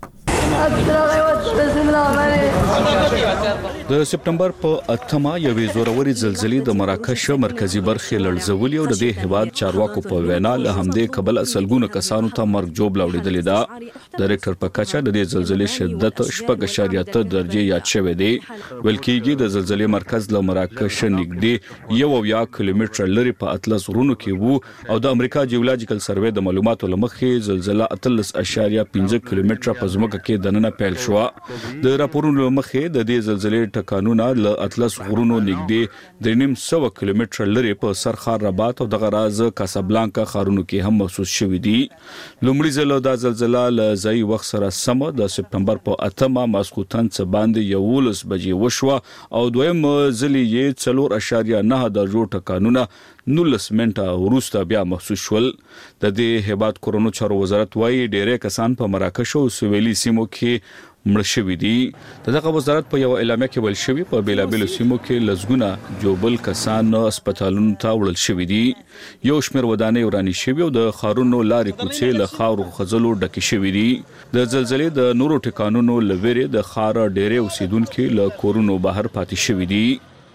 د سپتمبر په 8 یوې زوروري زلزلې د مراکش مرکزی برخې لړزولې او د دې هیواد چارواکو په وینا له همدې کبل سلګونه کسانو ته مرګ جوب لاوړېدلې ده. ډایرکټر په کچا د دې زلزلې شدت 4.8 درجه یاد شوی دی. ول کېږي د زلزلې مرکز له مراکش نږدې 1 کیلومتر لري په اطلس غرونو کې وو او د امریکا جیولوجیکل سروې د معلوماتو لمخې زلزلہ 13.5 کیلومتر په ځمکه کې دننه پیل شو. د راپورونو مخې د دې زلزلې ټکانونه له اطلس غرونو نږدې 300 کیلومتر لري په سرخار رباط او دغه راز کاسابلانکا ښارونو کې هم محسوس شوې دي. لومړی ځل د زلزلہ له ځای وخت سره سم د سپتمبر په 8 ماسخوتن څخه باندې 11 بجې وشو او دویم ځل یې 4.9 درجو ټکانونه 19 منټه وروسته بیا محسوس شول. د دې هیواد کورونو چارو وزارت وايي ډېرې کسان په مراکش او سویلي سیمو کې مړ شوي دي. دغه وزارت په یو اعلامیه کې ویل شوی په بیلابیلو سیمو کې لزګونه جوبل کسان هسپتالونو ته وړل شوي دي. یو شمېر ودانۍ ورانې شوي او د ښارونو لارې کوڅې له خاورو خځلو ډکې شوي دي. د زلزلې د نورو ټکانونو له ویرې د ښار ډېرې اوسیدونکي له کورونو بهر پاتې شوي دي.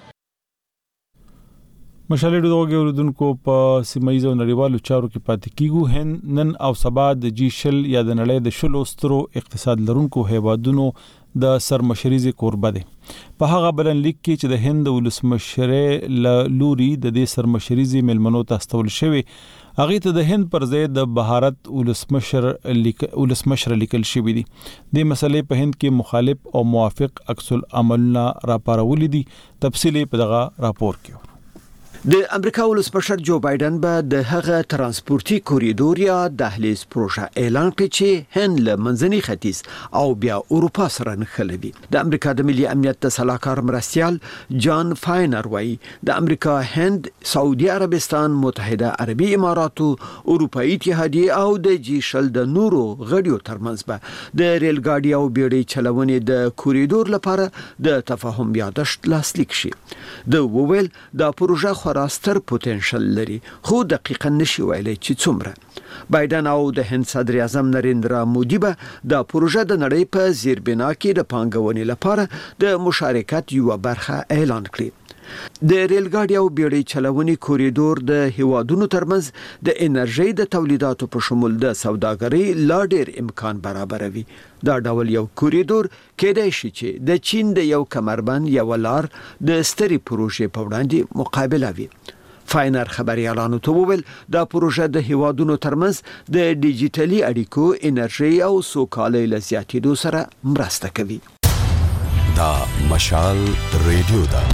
مشالې دغه اوریدونکو په سیمایي او نړیوالو چارو کې پاتې کیږو. هند نن او سبا د G20 یا د نړۍ د 10 سترو اقتصاد لرونکو هیوادونو د سرمشريزي کوربه دي. په هغه بلنلیک کې چې د هند ولسمشر لوري د دې سرمشريزي ملمنو ته استول شوی هغه ته د هند پر ضد د بهارت ولسمشر لیکل شوی دي. د مسلې په هند کې مخالف او موافق عکس العملونه راپارول دي. تفصیلی په دغه راپور کې د امریکا ولسمشر جو بایدن به د هغه ترانسپورتي کوریډور یا دهلیز پروژه اعلان کړي چې هند له منځني ختیځ او بیا اروپا سره نښلوي. د امریکا د ملي امنیت د سلاکار مرستيال جان فاینر وايي د امریکا هند سعودي عربستان متحده عربي اماراتو اروپאי اتحادیه او د G20 د نورو غړیو ترمنځ به د ریل ګاډي او بیړۍ چلونې د کوریډور لپاره د تفاهم یادښت لاسلیک شي. د وویل د پروژه راستر پوتنشل لري خو دقیقاً نشي ویلای چې څومره. بایدن او د هند صدر اعظم نریندرا مودي به د پروژه د نړۍ په زیربنا کې د پانګونې لپاره د مشارکت یو برخه اعلان کړي. د ریل ګاډي او بیړۍ چلونې کوریډور د هیوادونو ترمنځ د انرژي د تولیداتو په شمول د سوداګرۍ لا ډېر امکان برابروي. دا ډول یو کوریډور کېدای شي چې د چین د یو کمربند یو لار د ستري پروژې په وړاندې مقابله وي. فاینر خبريالانو ته وویل دا پروژه د هیوادونو ترمنځ د ډیجیټلي اړیکو انرژي او سوکالۍ لزیاتېدو سره مرسته کوي. دا مشال ریډیو دا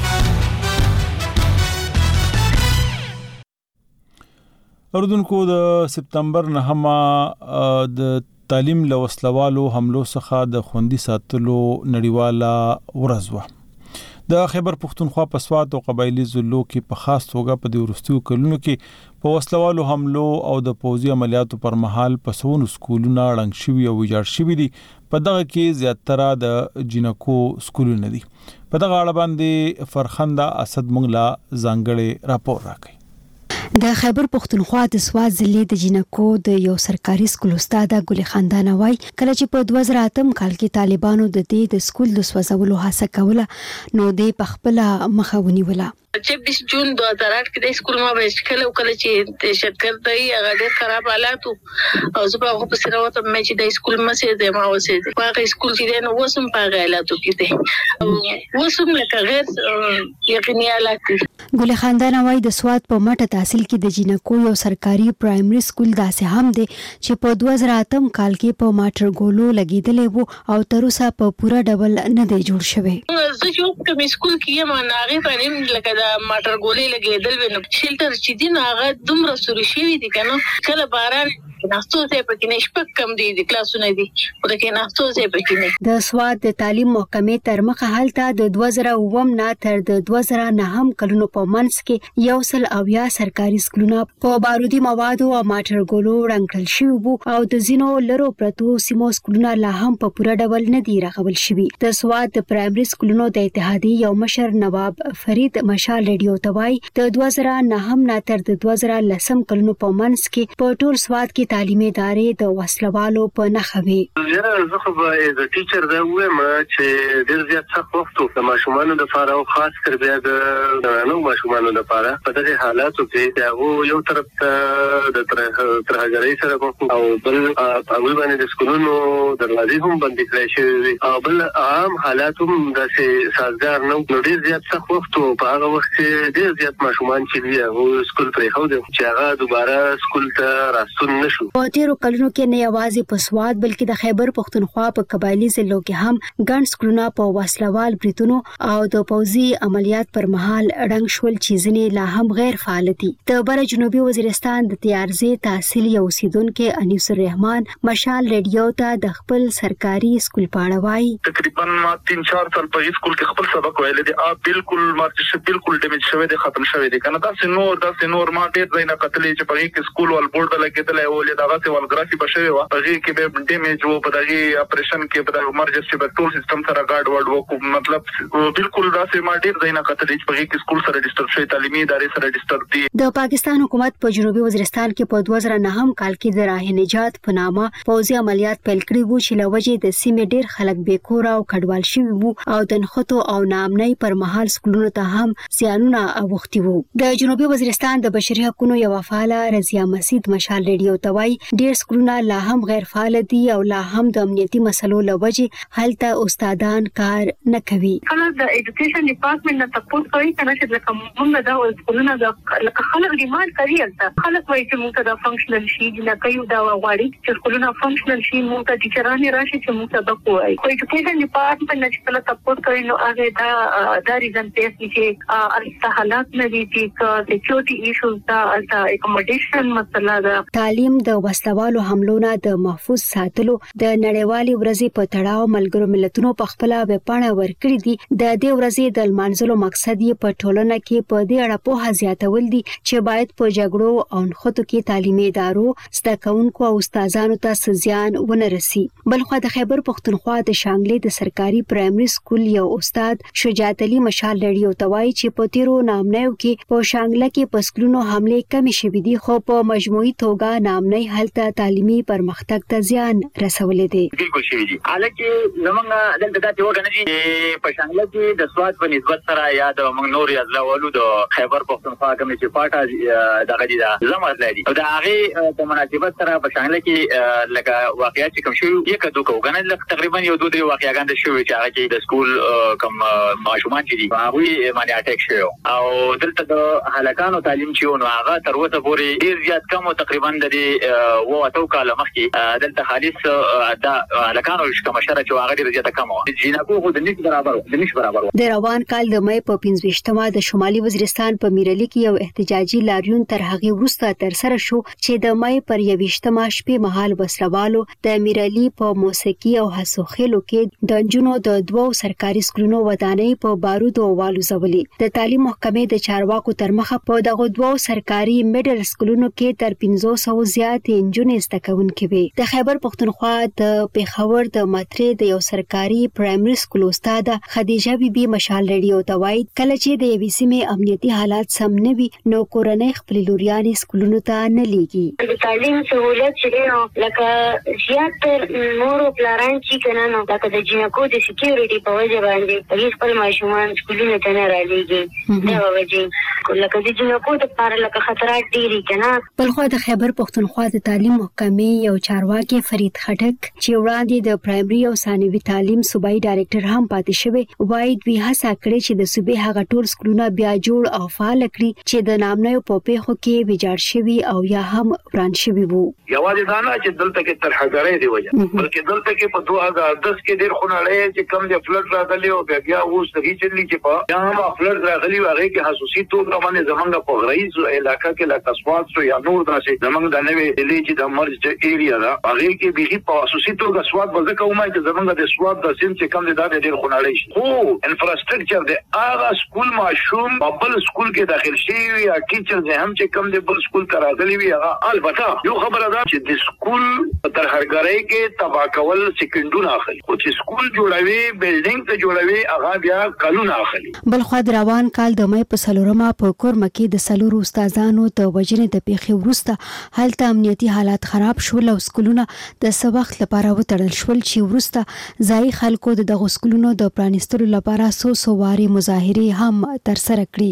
اردوونکو د سپتمبر 9 د تعلیم له وسلوالو حملو څخه د خوندي ساتلو نړیواله ورځ وه. د خیبر پختونخوا په سوات او قبایلی ضلعو کې په خاص توګه په دې وروستیو کلونو کې په وسلوالو حملو او د پوځي عملیاتو پر مهال په سونو سکولونه ړنګ شوي او ویجاړ شوي دي. په دغه کې زیاتره د جنکو سکولونه دي. په دغه اړه باندې فرخنده اسد منګلا ځانګړی راپور راکړي. د خیبر پختونخوا د سوات ضلع د جنکو د یو سرکاري سکول استاد ګل خاندان وای کله چې په 2008 کال کې طالبانو د دې د سکول د سوځولو هڅه کوله نو د پخپل مخاوني ولا 26 جون 2008 کې د سکول ما به کله چې دهشت ګردي هغه ډېر خراب حالات او زه په هغه پسې راوته مې چې د سکول مسه د ما وسه د هغه سکول کې نو وسم په حالاتو کې دي وسم لکه غیر یقیني حالات. ګل خاندان وای د سوات په مټه تحصیل کې د جنکو یو سرکاري پرایمري سکول داسې هم دی چې په 2008 کال کې په ماټر ګولو لګیدلې وو او تر اوسه په پوره ډول نه دی جوړ شوی. زه چې کوم سکول کې ما ناغي باندې لکه ماټر ګولې لګیدل ونو شیلټر چې دین هغه دومره سوري شوی دي کنه کله باران ناستو ته پکې نشپک کم دي د کلاسونه دي ورته ناستو ته پکې نه. د سوات د تعلیم محکمې تر مخه حالت د 2009 نه تر د 2009 کلونو په منځ کې یو سل اویا سرکاري سکولونه په بارودي موادو او ماټر ګولو رنګل شوی وو او د زینو لرو پرتو سیمو سکولونه لا هم په پوره ډول نه دی راغول شوی. د سوات د پرایمري سکولونو د اتحادیې یو مشر نواب فرید مشال ریډیو توای د 2009 نه تر د 2010 کلونو په منځ کې په ټول سوات کې تعلیمي ادارې د وسلوالو په نخوي. زه خو به د ټیچر دا وایم چې ډېر زیات سخت وخت د ماشومانو لپاره او خاص کر بیا د نو ماشومانو لپاره په دغه حالاتو کې هغه یو طرف ته د ترهګرۍ سره او بل هغه باندې د سکولونو دروازې هم بندې کړې شوې او بل عام حالات هم داسې سازګار نو ډېر زیات سخت وخت په هغه وخت کې ډېر زیات ماشومان چې هغه سکول پرې خو چې هغه دوباره سکول ته راستون نشو شو. په تیرو کلونو کې نه یوازې په سواد بلکې د خیبر پختونخوا په قبایلی ضلعو کې هم ګڼ سکولونه په وسلوال بریتونو او د پوځي عملیات پر مهال ړنګ شول چې ځینې لا هم غیر فعال دي. د بر جنوبي وزیرستان د تیارزي تحصیل یو اوسیدونکو انیس الرحمن مشال ریډیو ته د خپل سرکاري سکول پاړه وایي. تقریبا ما 3-4 سال په سکول کې خپل سبق ویل دي. بالکل مارچ بالکل ډیمیج شوی دی، ختم شوی دی. کنه دا سينور ما ډیر ځای نه کتلې چې په کې سکول ول بورډ لګیدل او له دغه ول ګرافي بشوي و په کې به ډیمیج وو، په دغه اپریشن کې په ایمرجنسي په ټول سیستم سره گاډ ورډ وو. مطلب بالکل دا سه ما ډیر ځای نه کتلې چې په کې سکول سره رجسٹر شوی، تعلیمي ادارې سره رجسٹر دي. د پاکستان حکومت په جنوبي وزیرستان کې په 2009 کال کې د راه نجات په نامه پوځي عملیات پیل کړي وو چې لوجه د سیمې ډیر خلک بیکور او کډوال شوي وو او د نخښتو او نامنۍ پر مهال سکولونو ته هم زیانونه اوښتي وو. د جنوبي وزیرستان د بشري حقوقو یو فعال رضیا مسید مشال ریډیو ته وایي ډیر سکولونه لا هم غیر فعال دي او لا هم د امنیتي مسلو لوجه هلته استادان کار نه کوي. کله د ایجوکیشن ډپارټمنټ نه تاسو کوي کنه چې لکه موږ دا سکولونه لکه خلک ډیمانډ کوي البته خلک وایي چې موږ دا فنکشنل شي نه کوي دا غواړي چې سکولونه فنکشنل شي، موږ ته ټیچرانه راشي چې موږ سبق وایي. خو ایجوکیشن ډپارټمنټ نه چې کله تاسو کوي نو هغه دا ریزن پیس چې البته حالات نه دي چې سکیورټي ایشوز دا البته اکوموډیشن مسله ده. تعلیم د وسلوالو حملو نه د محفوظ ساتلو د نړیوالې ورځې په تړاو ملګرو ملتونو په خپل ویبپاڼه ورکړې دي. د دې ورځې د لمانځلو مقصد یې په ټولنه کې په دې اړه پوهه زیاتول دي چې باید په جګړو او نخښتو کې تعلیمي ادارو زده کوونکو او استادانو ته زیان ونه رسي. بلخو د خیبر پختونخوا د شانګلې د سرکاري پرایمري سکول یو استاد شجاعت علي مشال ریډیو ته وایي چې په تیرو نامنیو کې په شانګله کې په سکولونو حمله کمی شوې دي، خو په مجموعي توګه نامنۍ هلته تعلیمي پرمختګ ته زیان رسولې دي. بالکل شوی دي. حالکه زمونږ دلته د وګڼل چې په شانګله کې د سواد په نسبت سره یا د موږ نور یادلولو د خیبر پختونخوا کوم چې پاټه دغه دي د زموږ لري او د هغه په مناسبت سره په شانګله کې لکه واقعیت چې کوم شو یک دوه وګڼل تقریبا یو دوه واقعیتګان د شوی چې هغه د سکول کوم ماشومان چې دي هغه باندې اٹیک شو او دلته د هلاکانو تعلیم چې نو هغه تر اوسه پورې ډیر زیات کم تقریبا د وو اتو کال مخکې دلته خالص د هلاکانو کوم شره چې هغه ډیر زیات کم و جنکو خو د نش برابر د روان کال د مې په 15مه د شمالي وزیرستان په میرلی کې یو احتجاجي لاریون تر هغه وروسته تر سره شو چې د مې پر 28مه شپې مهال وسلوالو د میرلی په موسیقي او حسوخېلو کې د جنونو د دوو سرکاري سکولونو ودانۍ په بارودو والو زولې. د تعلیم محکمې د چارواکو تر مخه په دغه دوو سرکاري میډل سکولونو کې تر 500 زیات انجونې زده کوونکې وي. د خیبر پختونخوا د پیښور د ماترې د یو سرکاري پرایمري سکول استاد خدیجه بیبي مشال ریډیو ته وایي کله چې د یوې سیمې امنیتي حالات سم نه وي نو کورنۍ خپل لوریانې سکولونو ته نه لیږي. د تعلیم سہولت چې نو لکه زیات مور او پلاران چې کنه نو لکه د جنکو د سکیورټي په وجه باندې هیڅ خپل ماشومان سکولونو ته نه راځي. دا وجه لکه د جنکو د لپاره لکه خطرات ډیری کنه. بلخو د خیبر پختونخوا د تعلیم محکمې یو چارواکي فرید خټک چې وړاندې د پرایمري او ثانوي تعلیم صوبایي ډایریکټر هم پاتې شوی وایي دوی هڅه کړې چې د صوبې هغه ټول سکولونه بیا جوړ او فعال کړي چې د نامنیو په پیښو کې ویجاړ شوي او یا هم وران شوي وو. یوازې دا نه چې دلته کې ترهګرۍ دی وجه بلکې دلته کې په 2010 کې ډېر خونړی چې کم د فلډ راغلی او بیا اوس هیڅ چلی چې په یا هم فلډ راغلی هغه کې خصوصي توګه باندې زمونږ په غریز علاقہ کې لکه سواد یا نور داسې زمونږ د نوې دلی چې د مرج ایریا دا هغه کې به په خصوصي توګه سواد وځه کومه چې زمونږ د سواد د سیم چې کم د ډېر خونړی شي خو انفراستراکچر د هغه سکول ماشوم په بل سکول کې داخل شي یا ټیچر هم چې کم د بل سکول ته راغلي وي هغه البته یو خبره ده چې د سکول ترهګرۍ کې تبا کول سکندونه اخلي خو چې سکول جوړوي بلډینګ ته جوړوي هغه بیا کلونه اخلي. بل خو د روان کال د مې په سلورمه په کورمه کې د سلورو استادانو د وجنې د پیښې وروسته هلته امنیتي حالات خراب شول او سکولونه د څه وخت لپاره وتړل شول چې وروسته ځای خلکو د سکولونو د پرانیستلو لپاره سو واري مظاهره هم تر سره کړې.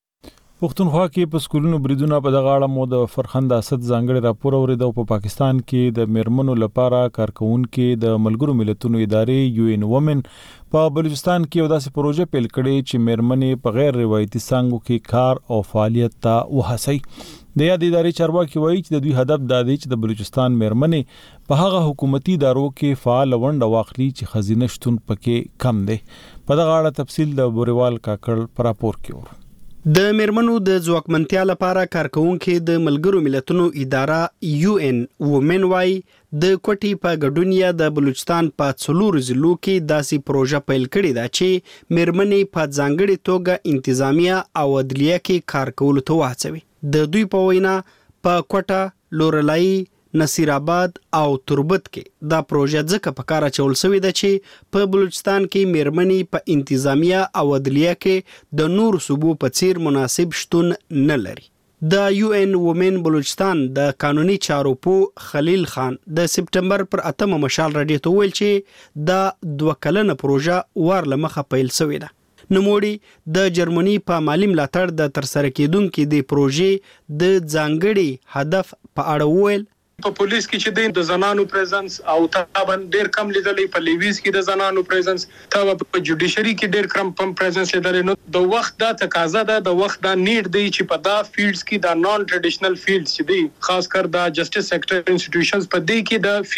پښتونخوا کې په سکولونو بریدونه په دغه اړه مو د فرخند اسد ځانګړي راپور اوریدو. په پاکستان کې د میرمنو لپاره کارکونکو د ملګرو ملتونو ادارې UN Women په بلوچستان کې یو داسې پروژه پیل کړې چې میرمنې په غیر روایتي څانګو کې کار او فعالیت ته وهڅوي. د یاد ادارې چارواکي وایي چې د دوی هدف دا دی چې د بلوچستان میرمنې په هغه حکومتي ادارو کې فعال ونډه واخلي چې خزینه شتون پکې کم دی. په دغه اړه تفصیل د بوریوال کاکړ پر راپور کې ور. د میرمنو د ځواکمنتیا لپاره کارکونکو د ملګرو ملتونو اداره UN وومن وايي د کوټي په ګډونیا د بلوچستان په 4 ضلعو کې داسې پروژه پیل کړې ده چې میرمنې په ځانګړي توګه انتظامیه او عدلیه کې کار کول ته وهڅوي. د دوی په وینا په کوټه، لورلای، نصیر آباد او تربت کې دا پروژه ځکه په کار اچول شوې ده چې په بلوچستان کې میرمنې په انتظامیه او عدلیه کې د نور صوبو په څیر مناسب شتون نه لري. د UN وومن بلوچستان د قانوني چارو په خلیل خان د سپټمبر پر 8 مشال راډیو ته ویل چې دا 2 کلنه پروژه ورلمخه پیل شوې ده. نوموړي د جرمني په مالی ملاتړ د ترسره کېدونکو د پروژې د ځانګړي هدف په اړه ویل. په پولیس کې چې د زنانو پریزنس او تابن ډیر کم لیدلې، په لیویز کې د زنانو پریزنس، تا په جوډیشري کې ډیر کم پریزنس لیدلې. نو د وخت دا تقاضا ده، د وخت دا نیډ دی چې په دا فیلډز کې دا نان ټریډیشنل فیلډز چې دی، خاص کر دا جسټس سیکټر انسټیټیوشنز په دې کې د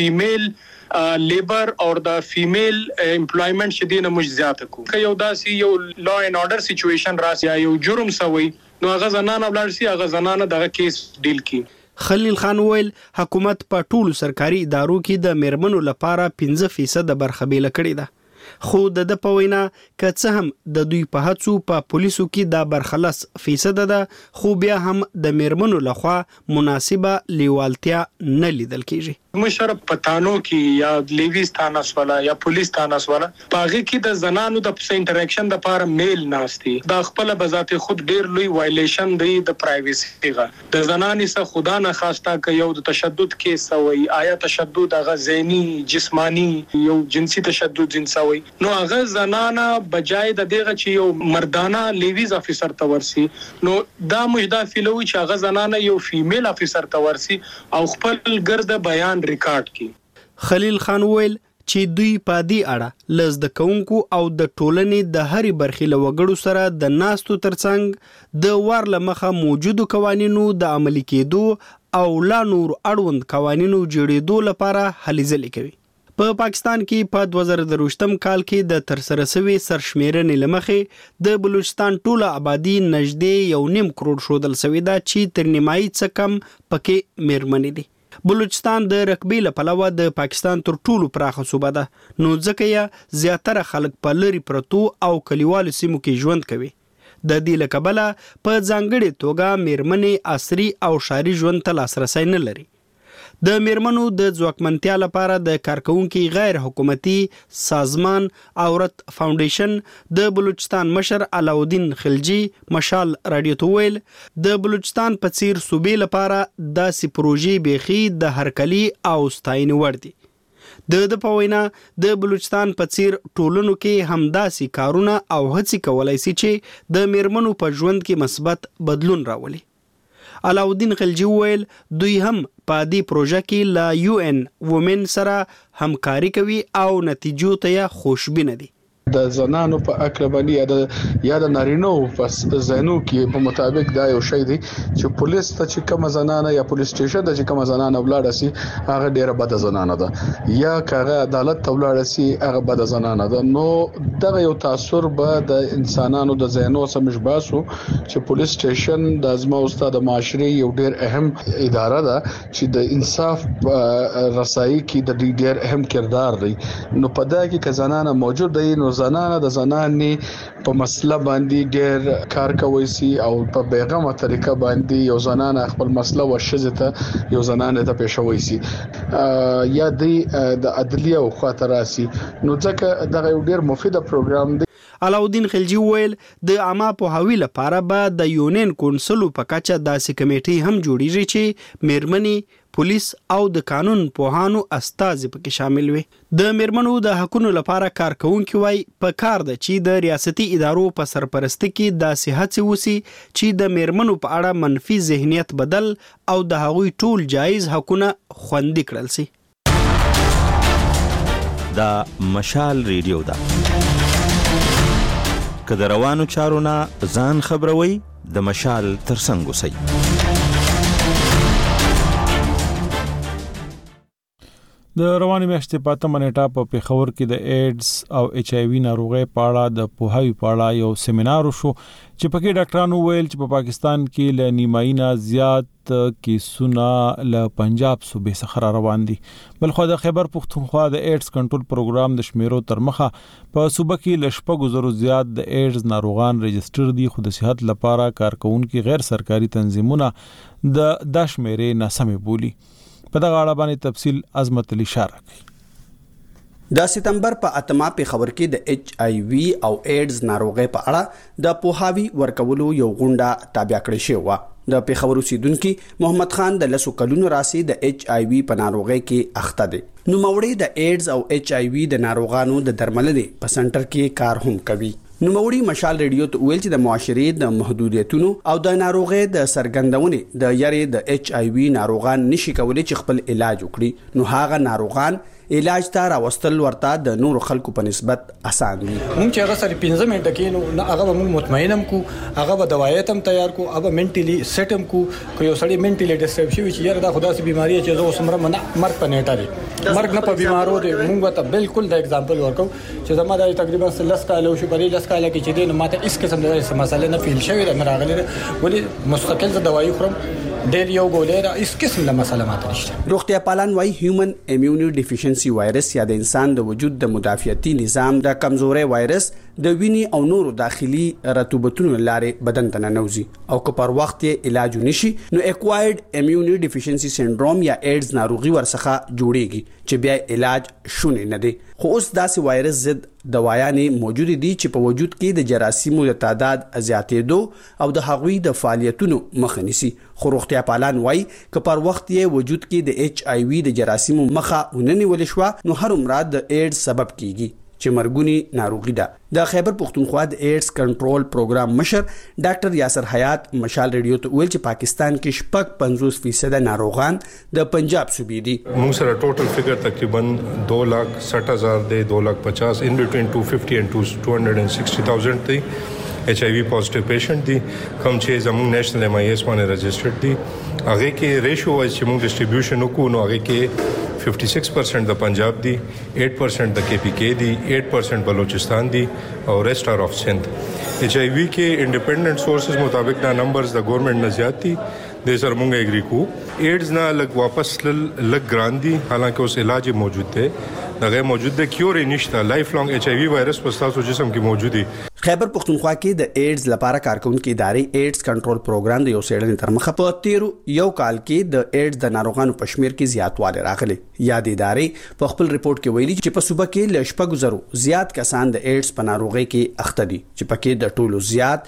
فیمیل لیبر او د فیمیل امپلایمنٹ شدي نه مش زیات کو که یو داسي یو لا اینڈ آرډر سچويشن راسي یا یو جرم سوي نو هغه زنانه بلل سي، هغه زنانه دغه کیس ډیل کی. خلیل خان ویل حکومت په ټولو سرکاري ادارو کې د میرمنو لپاره 15% برخه بیل کړې ده. خو د په وینا که څه هم د دوی په هڅو په پولیسو کې دا برخه 10% ده، خو بیا هم د میرمنو لخوا مناسبه لیوالتیا نه لیدل کیږي. مشر پټانو کې یا لیویز تاناس والا یا پولیس تاناس والا پاغه کې د زنانو د انټریکشن د لپاره میل ناشتي دا خپل بذات خود ډیر لوی وایلیشن دی د پرایویسی غا د زنانې سره خدا نه خواسته ک یو د تشدد کې سوي آیا تشدد هغه ذهني جسمانی یو جنسي تشدد جنسوي نو هغه زنانه بجای د دغه چې یو مردانه لیویز افیسر تورسي نو دا مجدا فیلوي چې هغه زنانه یو فیمیل افیسر تورسي او خپل ګرد بیان ریکارډ کی. خلیل خان ویل چې دوی په دې اړه لزد کونکو او د ټولنې د هرې برخې له وګړو سره د ناستو ترڅنګ د ورله مخه موجودو قوانینو د عملي کېدو او لا نور اړوند قوانینو جوړېدو لپاره هلې ځلې کوي. په پاکستان کې په 2023 کال کې د ترسره شوی سرشمیرنې لمخې د بلوچستان ټوله آبادی نږدې 1.5 کروڑ شودل شوی دا چې تر نیمایي څخه کم پکې میرمنې دي. بلوچستان د رقبې له پلوه د پاکستان تر ټولو پراخه صوبه ده، نو ځکه یې زیاتره خلک په لری پرتو او کلیوالو سیمو کې ژوند کوي. د دې له کبله په ځانګړې توګه میرمنې عصري او ښاري ژوند ته لاسرسی نه لري. د میرمنو د ځواکمنتیا لپاره د کارکونکو غیر حکومتي سازمان عورت فاونډیشن د بلوچستان مشر علاؤالدین خلجی مشال راډیو ته ویل د بلوچستان په څیر صوبې لپاره داسې پروژې بیخي د هرکلي او ستاینې وړ دي. د په وینا د بلوچستان په څیر ټولنو کې همداسې کارونه او هڅې کولای شي چې د میرمنو په ژوند کې مثبت بدلون راولي. علاؤالدین خلجی ویل دوی هم په دې پروژه کې لا UN وومن سره همکاري کوي او نتیجو ته خوشبینه دي. د زنانو په اقربانی یا د نارینو په زینو کې په مطابق دا یو شی دی چې پولیس ته چې کوم زنانه یا پولیس سټیشن ته چې کوم زنانه ولاړ سي هغه ډیره بد زنانه ده یا کغه عدالت ته ولاړ سي هغه بد زنانه ده. نو دغه یو تاثیر به د انسانانو د زینو سمج باسو چې پولیس سټیشن د ازما استاد معاشري یو ډیر اهم اداره ده چې د انصاف رسایي کې د ډیر اهم کردار دی. نو په دا کې که زنانه موجود دی نو زنانه د زنانې په مسله باندې ډېر کار کوي سي او په بیغمه طریقه باندې یو زنانه خپل مسله ورشزه ته یو زنانه ته پېښوي سي یا د عدلیه او خاطراسي نو ځکه دغه ډېر مفید پروګرام دی. علاؤالدین خلجی ویل د عامه پوهاوی لپاره به د یونین کونسل په کچه داسې کمیټې هم جوړیږي چې میرمنې پولیس او د قانون پوهانو استازي پکې شامل وي. د میرمنو د حقوقو لپاره کارکونکو وای په کار ده چې د ریاستي ادارو په سرپرستی کې داسې هڅې وسی چې د میرمنو په اړه منفي ذهنیت بدل او د هغوی ټول جایز حقوقونه خوندي کړل شي. دا مشال ریډیو ده که د روانو چارو نه ځان خبروي د مشال ترڅنګ اوسئ. د رواني میاشتې په 8 نیټه په پیښور کې د ایډز او ایچ آی وی ناروغي په اړه د پوهاوی په اړه یو سیمینار وشو چې پکې ډاکټرانو ویل چې په پاکستان کې ل نیماینا زیات کیسونه ل پنجاب صوبې څخه روان دي. بلخو د خیبر پختونخوا د ایډز کنټرول پروګرام د شمیرو تر مخه په صوبه کې ل شپږ زرو زیات د ایډز ناروغان رجستر دي، خو د صحت لپاره کارکونکو غیر سرکاري تنظیمونه د داشمیرې ناسمه بولی. په دغه اړه باندې تفصیل عظمت علي اشاره کوي. د سپتمبر په 8 په خبر کې د ایچ آی وی او ایډز ناروغي په اړه د پوهاوی ورکولو یو غونډه تابع کړې شوې و. د پیښور اوسیدونکو محمد خان د لسو کلونو راسي د ایچ آی وی په ناروغي کې اخته دي. نو موړي د ایډز او ایچ آی وی د ناروغانو د درملنې په سنټر کې کار هم کوي. نوموړي مشال ریډیو ته ویل چې د معاشري د محدودیتونو او د ناروغي د سرګندونې د یاري د ایچ آی وی ناروغان نشي کولای چې خپل علاج وکړي، نو هغه ناروغان علاج ته راوستل ورته د نور خلکو په نسبت اسان دي. مونږ چې هغه سره 15 منټه کې نو هغه موږ مطمئنم کو، هغه به دوایت هم تیار کو، هغه منټلی سیټم کو یو سړی منټلی ډیسټرب شي چې یاره دا خدا سي بيماري چې زه سمره مرګ په نیټه دي، مرګ نه په بیمارو دي. مونږ ته بالکل د اگزامپل ورکو چې زما د تقریبا 10 کال شو بری 10 کال کې چې دین ماته اس قسم د مسالې نه فیل شوی د راغلي ولی مستقل د دوايي خورم ډېر یو ګولې را اس قسم د مسله ماته نشته. روغتیا پالان وايي هیومن ایمیونی ډیفیشنسي وایرس یا د انسان د وجود د مدافعتي نظام د کمزوري وایرس د ویني او نورو داخلي رطوبتونو لارې بدن ته ننوزي او که پر وخت یې علاج نشي نو اکوایرډ ایمیونی ډیفیشنسي سنډروم یا ایډز ناروغي ورڅخه جوړيږي چې بیا علاج شونې نه دي. خو اوس داسې وایرس ضد دوايانې موجود دي چې په وجود کې د جراثیمو د تعداد زیاتېدو او د هغوی د فعالیتونو مخه نیسي. خو روغتیا پالان وايي که پر وخت یې وجود کې د ایچ آی وی د جراثیمو مخه وننول شو نو هر عمر د ایډز سبب کیږي چې مرګونی ناروغي ده. د خیبر پختونخوا د ایډز کنټرول پروګرام مشر ډاکټر یاسر حیات مشال ریډیو ته ویل چې پاکستان کې 50% ناروغان د پنجاب صوبې دي. موږ سره ټوټل فګر تقریبا 2,60,000 دی، 2,50,000 ان بټوین 250 and 260,000 دی ایچ آی وی پوزټیو پیشنټ دي کوم چې زموږ نېشنل ایم آی ایس باندې رجسټرډ دي. هغه کې ریشو وایي چې موږ ډیسټریبیوشن وکړو نو هغه کې 56% د پنجاب دي، 8% د کے پی کے دي، 8% بلوچستان دي او ریسٹ آر اف سندھ. ایچ آی وی کې انډیپندنٹ سورسز مطابق دا نمبرز د ګورنمنت نه زیات دي، د سر مونږ اګری کو. ایډز نه لګ واپس لګ ګران دي، حالانکه اوس علاج موجود دی، دغه موجود دی، کیور نشته. لایف لانګ ایچ آی وی وایرس په تاسو جسم کې موجود دی. خیبر پختونخوا کې د ایډز لپاره کارکونکو ادارې ایډز کنټرول پروګرام د یو سیړنې تر مخه په 13 کال کې د ایډز د ناروغانو په شمیر کې زیاتوالی راغلی. یاد ادارې په خپل ریپورت کې ویلي چې په صوبه کې ل شپږ زرو زیات کسان د ایډز په ناروغي کې اخته دي، چې پکې د ټولو زیات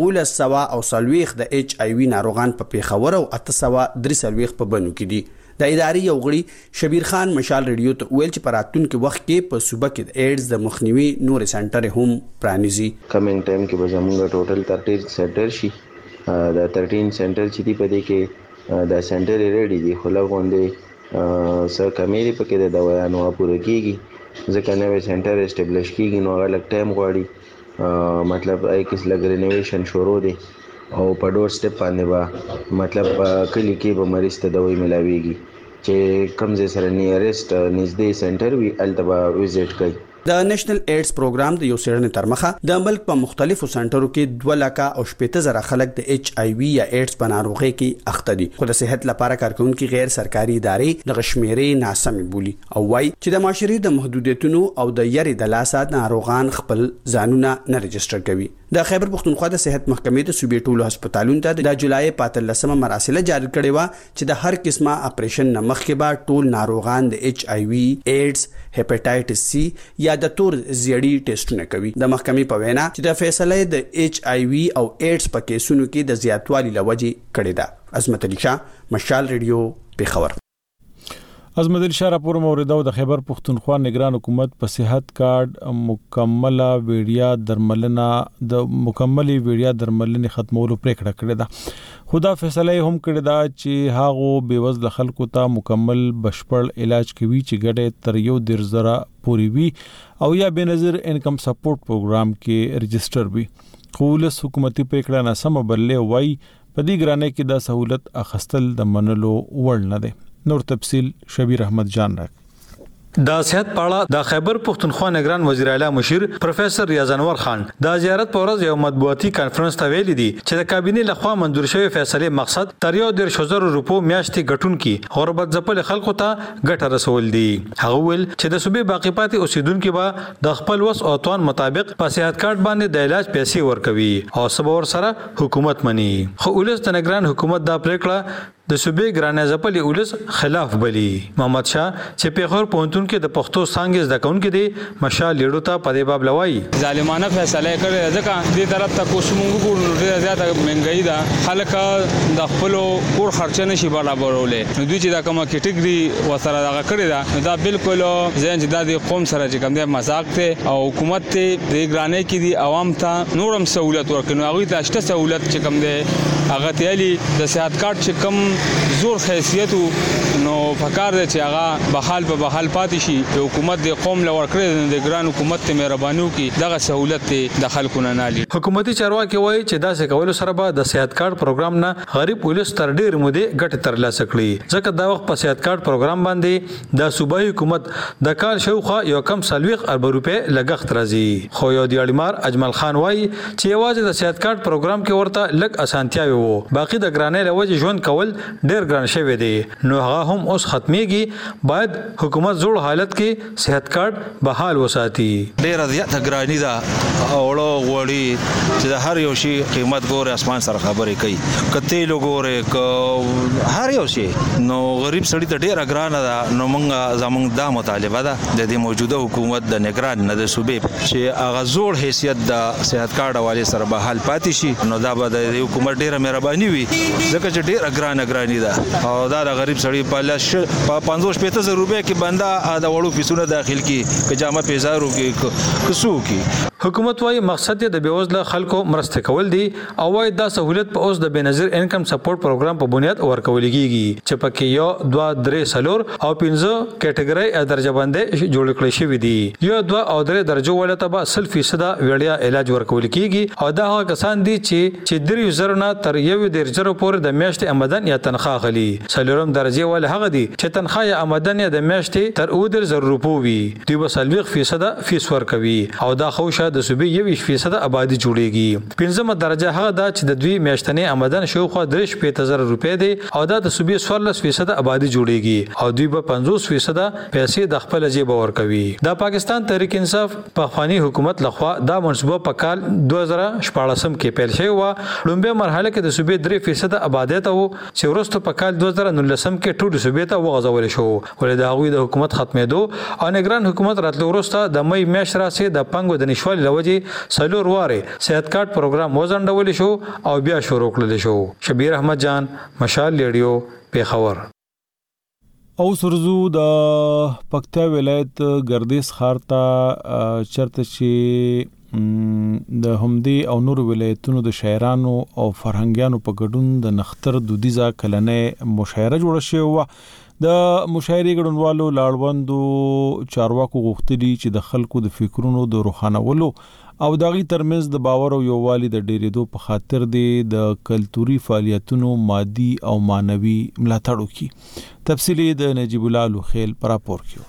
1140 د ایچ آی وی ناروغان په پیښور او 833 په بنو کې دي. د ادارې یو غړي شبیر خان مشال ریډیو ته ویل چې پراتونکو وخت کې په صوبه کې د ایډز د مخنیوي نور سنټر هم پرانیزي. کمینګ ټایم کې به زموږ ټوټل 13 سنټر شي. د 13 سنټر چې دی په دې کې د سنټر ریډي دي، خو لغوندې سر کمیري پکې د دوايانو پوره کیږي ځکه نوې سنټر اسټابلیش کیږي نو هغه لږ ټایم غواړي. مطلب ایکس لګ رینوویشن شروع دي او په ډور سټپ باندې با مطلب کلی کې به مریض ته دوايي ملاويږي چې کمزې سره نیرست نږدې سنټر وی التبا وزټ کوي. د نېشنل ایډز پروګرام د یو سیړنې تر مخه د ملک په مختلفو سنټرو کې 2,80,000 خلک د ایچ آی وی یا ایډز په ناروغي کې اخته دي. خو د صحت لپاره کارکونکو غیر سرکاري ادارې د غشمیرې ناسمې بولی او وايي چې د معاشري د محدودیتونو او د یاري د لاسات ناروغان خپل ځانونه نه رجسټر کوي. د خیبر پختونخوا د صحت محکمې د صوبې ټولو هسپتالونو ته د جولای 15 مراسله جاری کړې و چې د هر قسمه اپریشن نه مخکې به ټول ناروغان د ایچ آی وی، ایډز، هپاتایټس سی یا د تور زیړی ټیسټونه کوي. د محکمې په وینا چې د فیصله د ایچ آی وی او ایډز په کیسونو کې د زیاتوالي لوجې کړې ده. عظمت علي شاه، مشال ریډیو، پیښور. عظمت علي شاه راپور موریدو د خیبر پختونخوا نگران حکومت په صحت کارت مکمله ویډیا درملنې ختمولو پریکړه کړې ده. خدا فیصله هم کړې ده چې هغه بیوزله خلکو ته مکمل بشپړ علاج کوي چې ګډه تر 1,000 پورې وي او یا بنظر انکم سپورټ پروګرام کې رجسټر وي. خو ولس حکومتي پریکړه ناسمه بللې وای په دې ګرانه کې د سہولت اخستل د منلو وړ نه ده. نور تفصیل شبیر احمد جان راک. د صحت پاړه د خیبر پختونخوا نگران وزیر اعلی مشیر پروفیسور ریاض انور خان د زیارت پر ورځ یو مطبوعاتي کانفرنس ته ویلي دي چې د کابینې لخوا منظور شوی فیصله مقصد تر 1.0 روپو میاشتې ګټونکي غربت ځپل خلکو ته ګټه رسول دي. هغه ویل چې د صوبې باقی پاتې اوسیدونکو به د خپل وس او توان مطابق په صحت کارت باندې د علاج پیسې ورکوي او سبا ور سره حکومت مني. خو ولس د نگران حکومت دا پریکړه د صوبې ګرانه ځپلې ولس خلاف بلی. محمد شاه چې پیښور پونتون کې د پښتو څنګه زده کوونکې دي مشال لیډو ته په دې باب لوي ظالمانه فیصله کړې ځکه دې طرف ته کوشمونګو ګورنو ډېر زیاته مهنګای ده خلک د خپل کور خرچه نشي برابرولې نو دوی چې دا کومه کټګوري وسره دا کړی دا دا بالکل ځین چې د قوم سره چې کوم دی مذاق ته او حکومت ته د ګرانه کې دي عوام ته نورم سہولت ورکړي نو هغه ته شته سہولت چې کوم دی هغه تیالي د صحت کارت چې کوم زور حیثیت نو فکر دی چې هغه بحال په بحال پاتې شي د حکومت د قوم لور کړی د ګران حکومت ته مهرباني وکي دغه سہولت ته د خلکو نه نالي. حکومتي چارواکي وایي چې دا څه کول سره به د صحت کارت پروګرام نه غریب پولیس تر ډیر مودې ګټه ترلاسه کړي ځکه دا وخت په صحت کارت پروګرام باندې د صوبایي حکومت د کال شوخه یو کم 40 ارب روپے لګښت راځي. خو یو دیړمار اجمل خان وایي چې یوازې د صحت کارت پروګرام کې ورته لګ اسانتیاوي وو باقي د ګرانې لوجه ژوند کول ډیر ګران شوی دی نو هغه هم اوس ختميږي باید حکومت زوړ حالت کې صحت کارت بحال وساتي. ډیر زیاته ګرانی ده اوړو غوړي چې د هر یو شی قیمت ګوره اسمان سره خبرې کوي کته لګوره هر یو شی نو غریب سړی ته ډیر ګرانه ده نو موږ زموږ دا مطالبه ده د دې موجوده حکومت د نگران نه د صوبې چې هغه زوړ حیثیت د صحت کارت حواله سره بحال پاتې شي نو دا به د حکومت ډیره مهرباني وي ځکه چې ډیره ګرانی ده او دا د غریب سړی په لاس په 550 روپے کې بندا دا وړو پیسونه داخل کی کجامه پیزارو کې کسو کی. حکومت وايي مقصد د بیوزله خلکو مرسته کول دي او وايي دا سہولت په اوس د بنظیر انکم سپورټ پروګرام په بنیاد ورکول کیږي چې پکې یو 2 3 سلور او 15 کټګوري درجه بندي جوړ کړی شوی دي. یو 2 او 3 درجه ولته به 100% وړیا علاج ورکول کیږي او دا هغه کسان دي چې 3000 نه تر 1000 پورې د میاشتې آمدن یا تنخواه غلي. سلورم درجه ول هغه دي چې تنخواه یا آمدن د میاشتې تر 2000 روپو وي دوی به 40% فیس ورکوي او دا خوشه د صوبې 20% آبادی جوړيږي. پنځمه درجه هغه ده چې د دوی میاشتنی آمدن شوخه 3000 روپے دي او دا د صوبې 14% آبادی جوړيږي او دوی به 50% پیسې د خپل جیب ورکوي. دا پاکستان تحریک انصاف په افغاني حکومت لخوا دا منصوبه په کال 2014 کې پیل شوی و. لومبه مرحله کې د صوبې 3% آبادی ته و چې ورسته په کال 2019 کې ټول صوبې ته وغځول شو ولې د هغوی د حکومت ختمېدو او نگران حکومت راتلو ورسته د مې میاشت راځي د پنګو د نشوالي لوجه سلور واره صحت کارت پروګرام وزندول شو او بیا شروع کړل شو. شبیر احمد جان مشال لیډیو پیښور. او سرزو د پکتیا ولایت ګردیز ښار ته چرته چې د همدی او نور ولایتونو د شاعرانو او فرهنګیانو په ګډون د نختر دودیزه کلنې مشاعره جوړه شوې و. د مشاعرې ګډونوالو لاړوندو چارواکو غوښتلي چې د خلکو د فکرونو د روښانولو او دغه ترمنځ د باور او یووالي د ډیرېدو په خاطر د کلتوري فعالیتونو مادي او مانوي ملاتړ وکړي. تفصیلی د نجیب الله لوخیل پر راپور کیو.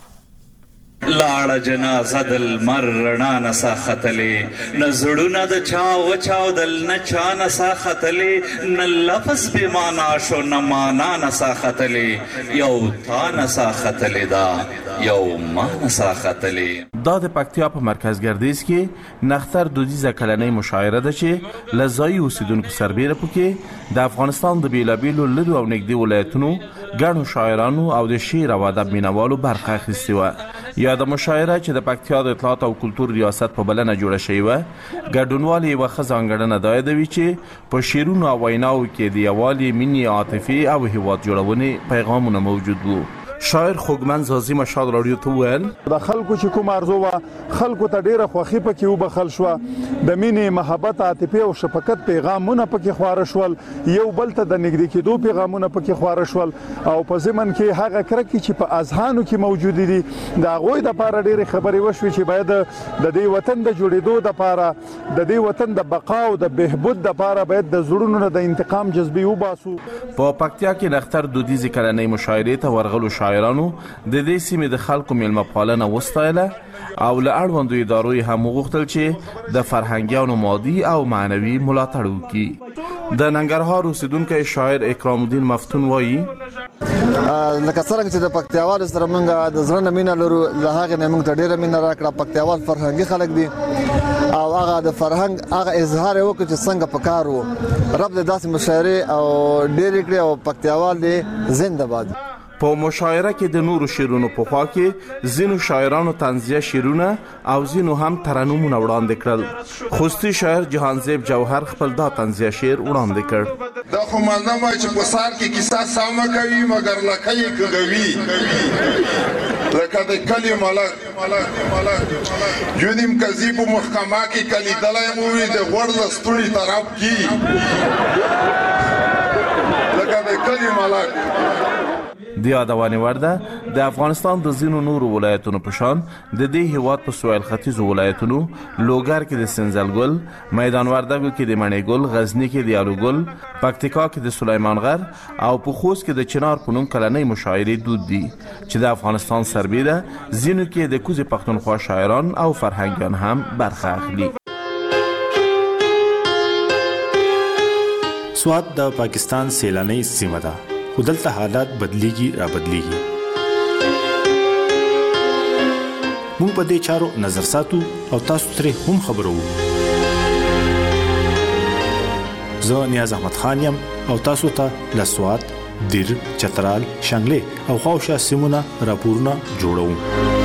لاړه جنازه دل مر رڼا نسا خطلې نزړونه د چا وچاو دل نه چا نسا خطلې نه لفظ به معنا شو نه معنا نسا خطلې یو تا نسا خطلې دا یو ما نسا خطلې. دا د پکتیا په مرکز ګردیز کې نختر دودیزه کلنۍ مشاعره ده چې لزای اوسیدونکو سربېره پکې د افغانستان د بیلابیلو لرو او نږدې ولایتونو ګڼو شاعرانو او د شعر او ادب مینوالو برخه اخیستې وه. یا د مشاعره چې د پکتیا د اطلاعات او کلتور ریاست په بلنه جوړه شوې وه ګډونوال یې وخت ځانګړنه دا یادوي چې په شعرونو او ویناو کې د یووالي مینې عاطفې او هیواد جوړونې پیغامونه موجود وو. شاعر خوګمن زازی مشال رادیو ته ویل د خلکو چې کوم ارزو وا خلکو ته ډیره خوخي پکې وبخل شو د مینې محبت عاطفه او شفقت پیغامونه پکې خواره شول یو بل ته د نږدې کېدو پیغامونه پکې خواره شول او په ضمن کې هغه کرکې چې په اذهانو کې موجود دي دا غوي د پاره ډیره خبرې وشوي چې باید د دې وطن د جوړېدو د پاره د دې وطن د بقا او د بهبود د پاره باید د زړونو د انتقام جذبې وباسو. په پکتیا کې نختر دودیزه کلنۍ مشاعره ته ورغلو شاعرانو د دې سیمې د خلکو میلمه پالنه وستایله او له اړوندو ادارو هم وغوښتل چې د فرهنګیانو مادي او معنوي ملاتړ وکړي. د ننګرهار اوسیدونکی شاعر اکرام الدین مفتون وایي لکه څنګه چې د پکتیاوال سره موږ د زړه مینه لرو، له هغه نه موږ ته ډیره مینه راکړه. پکتیاوال فرهنګي خلک دي او هغه د فرهنګ هغه اظهار وکړي چې څنګه پکار وو. رب دې داسې مشاعره او ډېر کړي او پکتیاوال دې زنده باد. په مشاعره کې د نورو شعرونو په خوا کې ځینو شاعرانو طنزیه شعرونه او ځینو هم ترنمونه وړاندې کړل. خوستی شاعر جهانزیب جوهر خپل دا طنزیه شعر وړاندې کړ. دا خو منظم وای چې په سار کې کیسه سامه کوي مګر لکه یې کوي لکه د کلی ملک یونیم کذیب محکمه کې کلی دلای موي د غوړ لستوري طرف کې لکه د کلی ملک. د یادونې وړ ده د افغانستان د ځینو نورو ولایتونو په شان د دې هیواد په سویل ختیځو ولایتونو لوګر کې د سنځل ګل، میدان وردګو کې د مڼې ګل، غزنی کې د یالو ګل، پکتیکا کې د سلیمان غر او په خوست کې د چنار په نوم کلنۍ مشاعرې دود دي چې د افغانستان سربېره ځینو کې د کوزې پښتونخوا شاعران او فرهنګیان هم برخه اخلي. سوات د پاکستان سیلاني سیمه ده، خو دلته حالات بدلیږي را بدلیږي. موږ په دې چارو نظر ساتو او تاسو ترې هم خبرو. زه نیاز احمد خان یم او تاسو ته له سوات، دیر، چترال، شانګلې او خواوشا سیمونه راپورونه جوړوم.